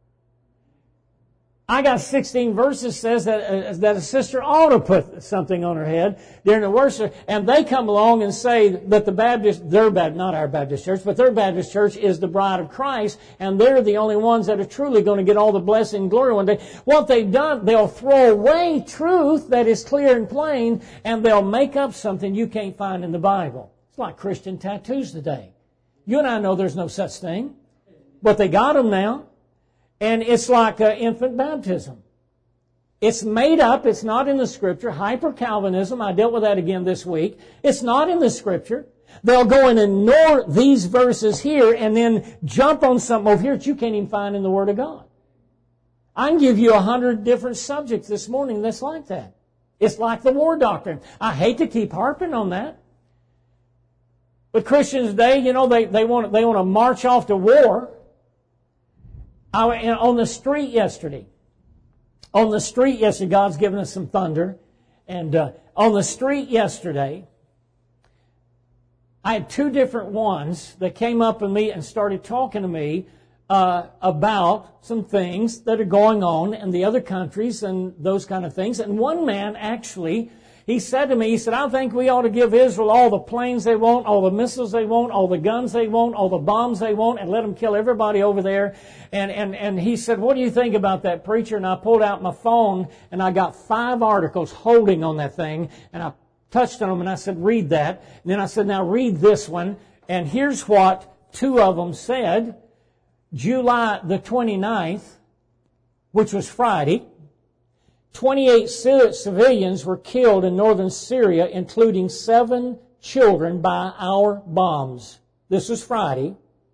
S1: I got 16 verses says that a sister ought to put something on her head during the worship, and they come along and say that not our Baptist church, but their Baptist church is the bride of Christ, and they're the only ones that are truly going to get all the blessing and glory one day. What they've done, they'll throw away truth that is clear and plain, and they'll make up something you can't find in the Bible. It's like Christian tattoos today. You and I know there's no such thing, but they got them now. And it's like infant baptism. It's made up. It's not in the Scripture. Hyper-Calvinism, I dealt with that again this week. It's not in the Scripture. They'll go and ignore these verses here and then jump on something over here that you can't even find in the Word of God. I can give you 100 different subjects this morning that's like that. It's like the war doctrine. I hate to keep harping on that. But Christians today, they want to march off to war. On the street yesterday, God's given us some thunder. And on the street yesterday, I had two different ones that came up to me and started talking to me about some things that are going on in the other countries and those kind of things. And one man actually, he said to me, I think we ought to give Israel all the planes they want, all the missiles they want, all the guns they want, all the bombs they want, and let them kill everybody over there. And he said, what do you think about that, preacher? And I pulled out my phone, and I got 5 articles holding on that thing, and I touched on them, and I said, read that. And then I said, now read this one. And here's what 2 of them said. July the 29th, which was Friday, 28 civilians were killed in northern Syria, including 7 children by our bombs. This is Friday.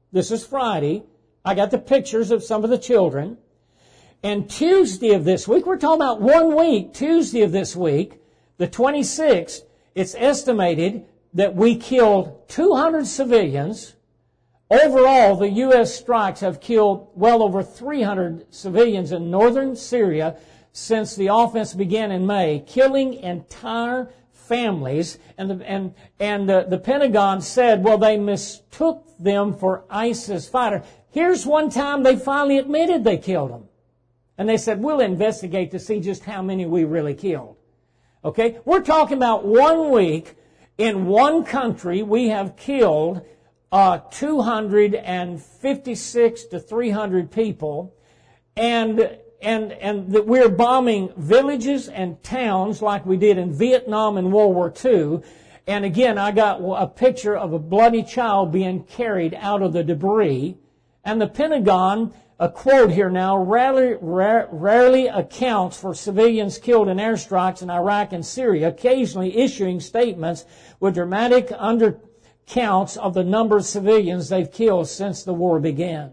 S1: I got the pictures of some of the children. And Tuesday of this week, we're talking about 1 week, Tuesday of this week, the 26th, it's estimated that we killed 200 civilians. Overall, the U.S. strikes have killed well over 300 civilians in northern Syria since the offense began in May, killing entire families. And the Pentagon said, well, they mistook them for ISIS fighters. Here's one time they finally admitted they killed them. And they said, we'll investigate to see just how many we really killed. Okay? We're talking about 1 week in one country we have killed 256 to 300 people, and that we're bombing villages and towns like we did in Vietnam and World War II. And again, I got a picture of a bloody child being carried out of the debris. And the Pentagon, a quote here now, rarely accounts for civilians killed in airstrikes in Iraq and Syria, occasionally issuing statements with dramatic undercounts of the number of civilians they've killed since the war began.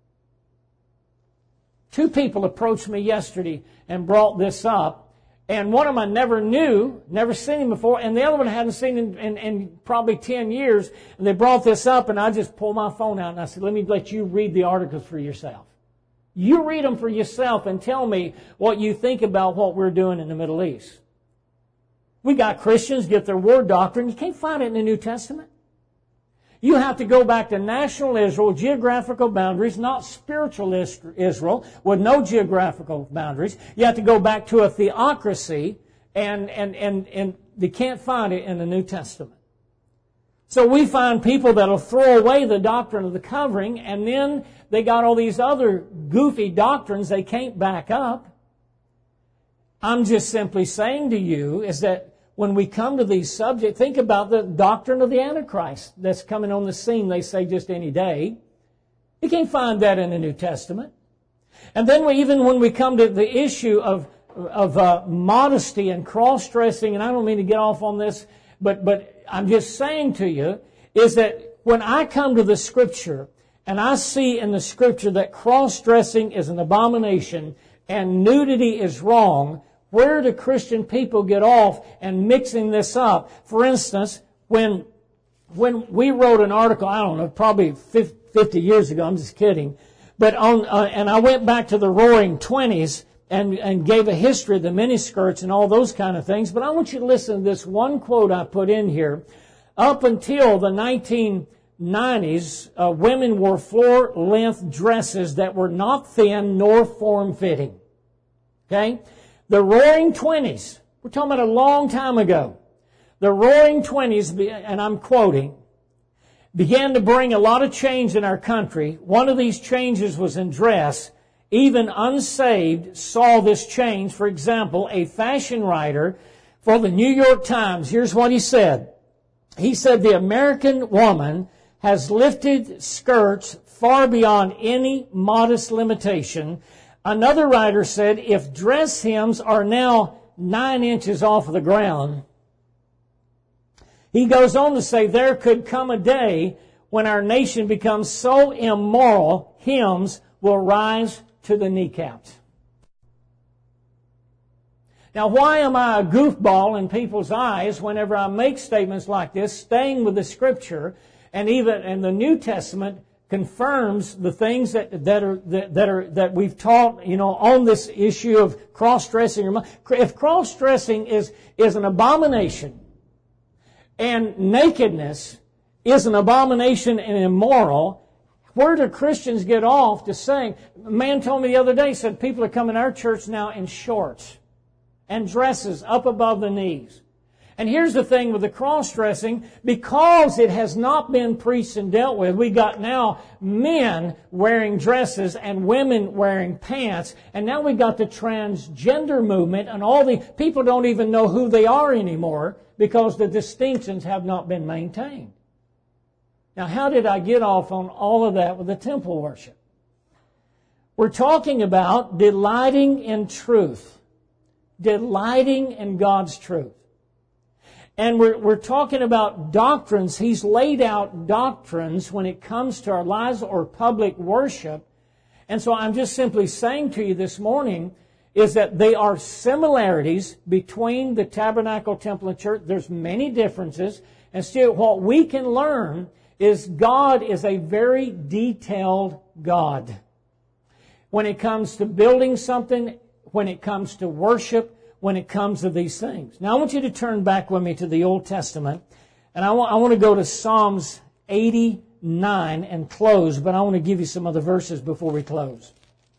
S1: 2 people approached me yesterday and brought this up. And one of them I never knew, never seen him before, and the other one I hadn't seen in probably 10 years. And they brought this up, and I just pulled my phone out and I said, let me let you read the articles for yourself. You read them for yourself and tell me what you think about what we're doing in the Middle East. We got Christians get their war doctrine. You can't find it in the New Testament. You have to go back to national Israel, geographical boundaries, not spiritual Israel, with no geographical boundaries. You have to go back to a theocracy, and they can't find it in the New Testament. So we find people that'll throw away the doctrine of the covering, and then they got all these other goofy doctrines they can't back up. I'm just simply saying to you is that when we come to these subjects, think about the doctrine of the Antichrist that's coming on the scene, they say, just any day. You can't find that in the New Testament. And then even when we come to the issue of modesty and cross-dressing, and I don't mean to get off on this, but I'm just saying to you, is that when I come to the Scripture, and I see in the Scripture that cross-dressing is an abomination and nudity is wrong, where do Christian people get off and mixing this up? For instance, when we wrote an article, I don't know, probably 50 years ago, I'm just kidding, but and I went back to the Roaring '20s and gave a history of the miniskirts and all those kind of things. But I want you to listen to this one quote I put in here. Up until the 1990s, women wore floor-length dresses that were not thin nor form-fitting. Okay? The Roaring '20s, we're talking about a long time ago. The Roaring '20s, and I'm quoting, began to bring a lot of change in our country. One of these changes was in dress. Even unsaved saw this change. For example, a fashion writer for the New York Times, here's what he said. He said, the American woman has lifted skirts far beyond any modest limitation. Another writer said, if dress hems are now 9 inches off of the ground, he goes on to say, there could come a day when our nation becomes so immoral, hems will rise to the kneecaps. Now, why am I a goofball in people's eyes whenever I make statements like this, staying with the Scripture, and even in the New Testament confirms the things that we've taught, on this issue of cross-dressing. If cross-dressing is an abomination, and nakedness is an abomination and immoral, where do Christians get off to saying? A man told me the other day, said people are coming to our church now in shorts and dresses up above the knees. And here's the thing with the cross-dressing, because it has not been preached and dealt with, we got now men wearing dresses and women wearing pants, and now we got the transgender movement, and all the people don't even know who they are anymore because the distinctions have not been maintained. Now, how did I get off on all of that with the temple worship? We're talking about delighting in truth, delighting in God's truth. And we're talking about doctrines. He's laid out doctrines when it comes to our lives or public worship. And so I'm just simply saying to you this morning is that they are similarities between the tabernacle, temple, and church. There's many differences. And still what we can learn is God is a very detailed God. When it comes to building something, when it comes to worship, when it comes to these things. Now I want you to turn back with me to the Old Testament, and I want to go to Psalms 89 and close, but I want to give you some other verses before we close.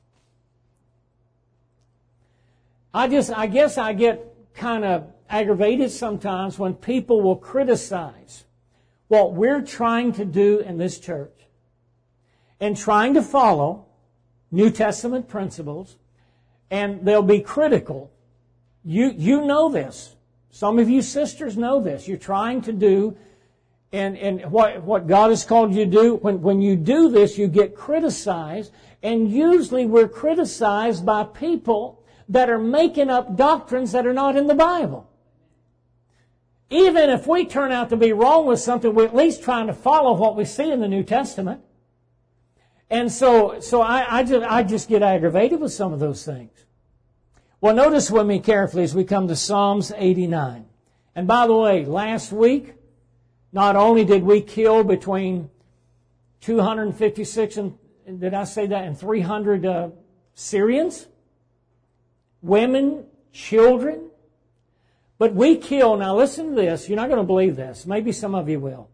S1: I guess I get kind of aggravated sometimes when people will criticize what we're trying to do in this church and trying to follow New Testament principles, and they'll be critical. You know this. Some of you sisters know this. You're trying to do and what God has called you to do. When you do this, you get criticized, and usually we're criticized by people that are making up doctrines that are not in the Bible. Even if we turn out to be wrong with something, we're at least trying to follow what we see in the New Testament. And so I just get aggravated with some of those things. Well, notice with me carefully as we come to Psalms 89. And by the way, last week, not only did we kill between 256 and, did I say that, and 300 Syrians, women, children, but we kill, now listen to this, you're not going to believe this, maybe some of you will.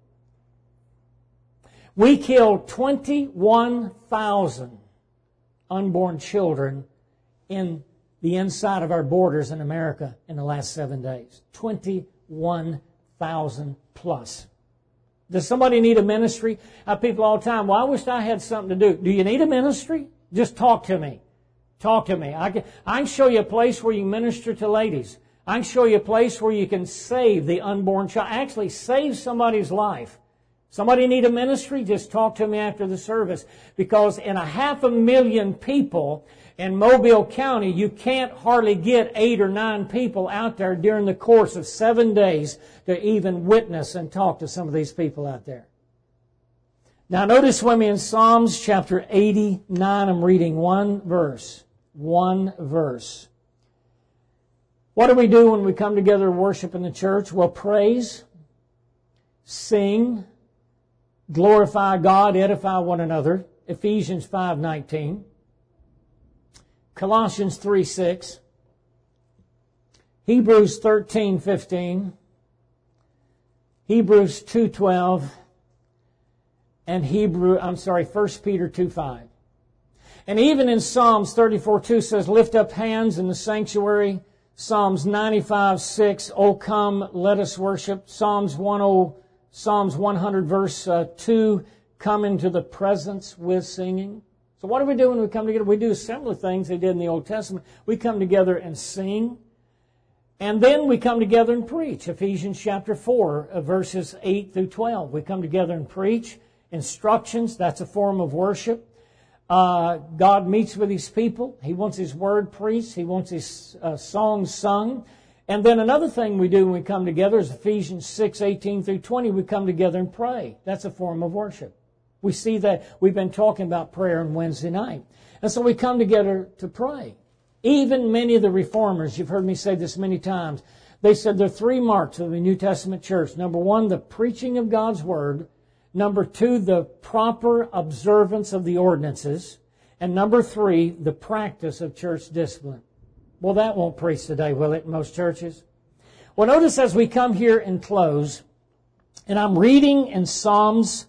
S1: We killed 21,000 unborn children in the inside of our borders in America in the last 7 days. 21,000 plus. Does somebody need a ministry? I have people all the time, well, I wish I had something to do. Do you need a ministry? Just talk to me. Talk to me. I can show you a place where you minister to ladies. I can show you a place where you can save the unborn child. Actually save somebody's life. Somebody need a ministry? Just talk to me after the service. Because in 500,000 people in Mobile County, you can't hardly get 8 or 9 people out there during the course of 7 days to even witness and talk to some of these people out there. Now notice with me in Psalms chapter 89, I'm reading one verse. One verse. What do we do when we come together to worship in the church? Well, praise, sing, glorify God, edify one another. Ephesians 5:19. Colossians 3:6. Hebrews 13:15. Hebrews 2:12. And 1 Peter 2:5. And even in Psalms 34:2 says, lift up hands in the sanctuary. Psalms 95:6, O come, let us worship. Psalms 100 verse 2, come into the presence with singing. So what do we do when we come together? We do similar things they did in the Old Testament. We come together and sing. And then we come together and preach. Ephesians chapter 4, verses 8 through 12. We come together and preach. Instructions, that's a form of worship. God meets with His people. He wants His word preached. He wants His songs sung. And then another thing we do when we come together is Ephesians 6:18 through 20. We come together and pray. That's a form of worship. We see that we've been talking about prayer on Wednesday night. And so we come together to pray. Even many of the reformers, you've heard me say this many times, they said there are 3 marks of the New Testament church. Number 1, the preaching of God's word. Number 2, the proper observance of the ordinances. And number 3, the practice of church discipline. Well, that won't preach today, will it, in most churches? Well, notice as we come here and close, and I'm reading in Psalms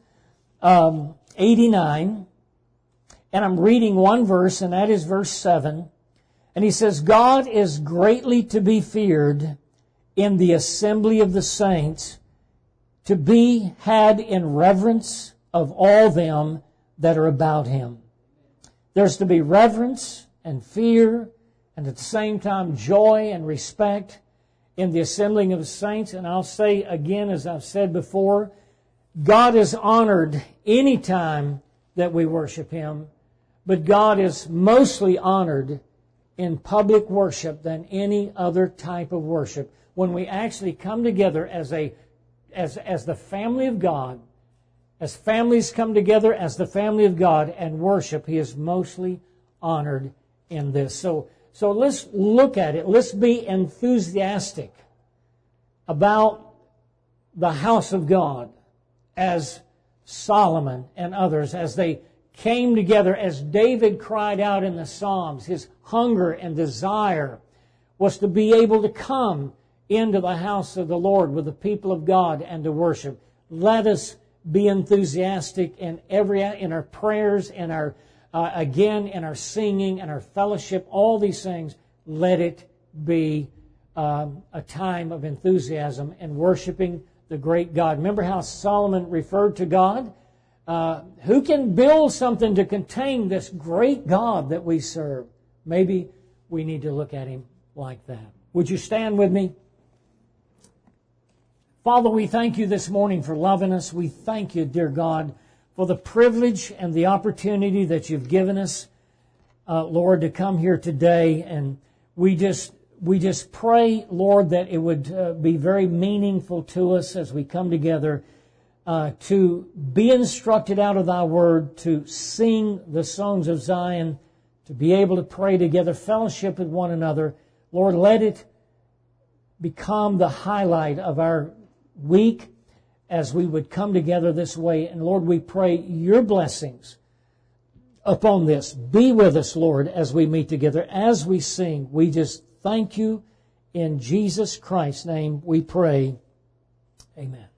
S1: 89, and I'm reading one verse, and that is verse 7. And he says, God is greatly to be feared in the assembly of the saints, to be had in reverence of all them that are about Him. There's to be reverence and fear, and at the same time joy and respect in the assembling of the saints. And I'll say again, as I've said before, God is honored any time that we worship Him, but God is mostly honored in public worship than any other type of worship. When we actually come together as the family of God, as families come together as the family of God and worship, He is mostly honored in this. So let's look at it. Let's be enthusiastic about the house of God as Solomon and others, as they came together, as David cried out in the Psalms. His hunger and desire was to be able to come into the house of the Lord with the people of God and to worship. Let us be enthusiastic in our prayers, in our in our singing and our fellowship, all these things. Let it be a time of enthusiasm and worshiping the great God. Remember how Solomon referred to God? Who can build something to contain this great God that we serve? Maybe we need to look at Him like that. Would you stand with me? Father, we thank You this morning for loving us. We thank You, dear God, for the privilege and the opportunity that You've given us, Lord, to come here today. And we just pray, Lord, that it would be very meaningful to us as we come together to be instructed out of Thy Word, to sing the songs of Zion, to be able to pray together, fellowship with one another. Lord, let it become the highlight of our week as we would come together this way. And Lord, we pray Your blessings upon this. Be with us, Lord, as we meet together, as we sing. We just thank You. In Jesus Christ's name we pray. Amen.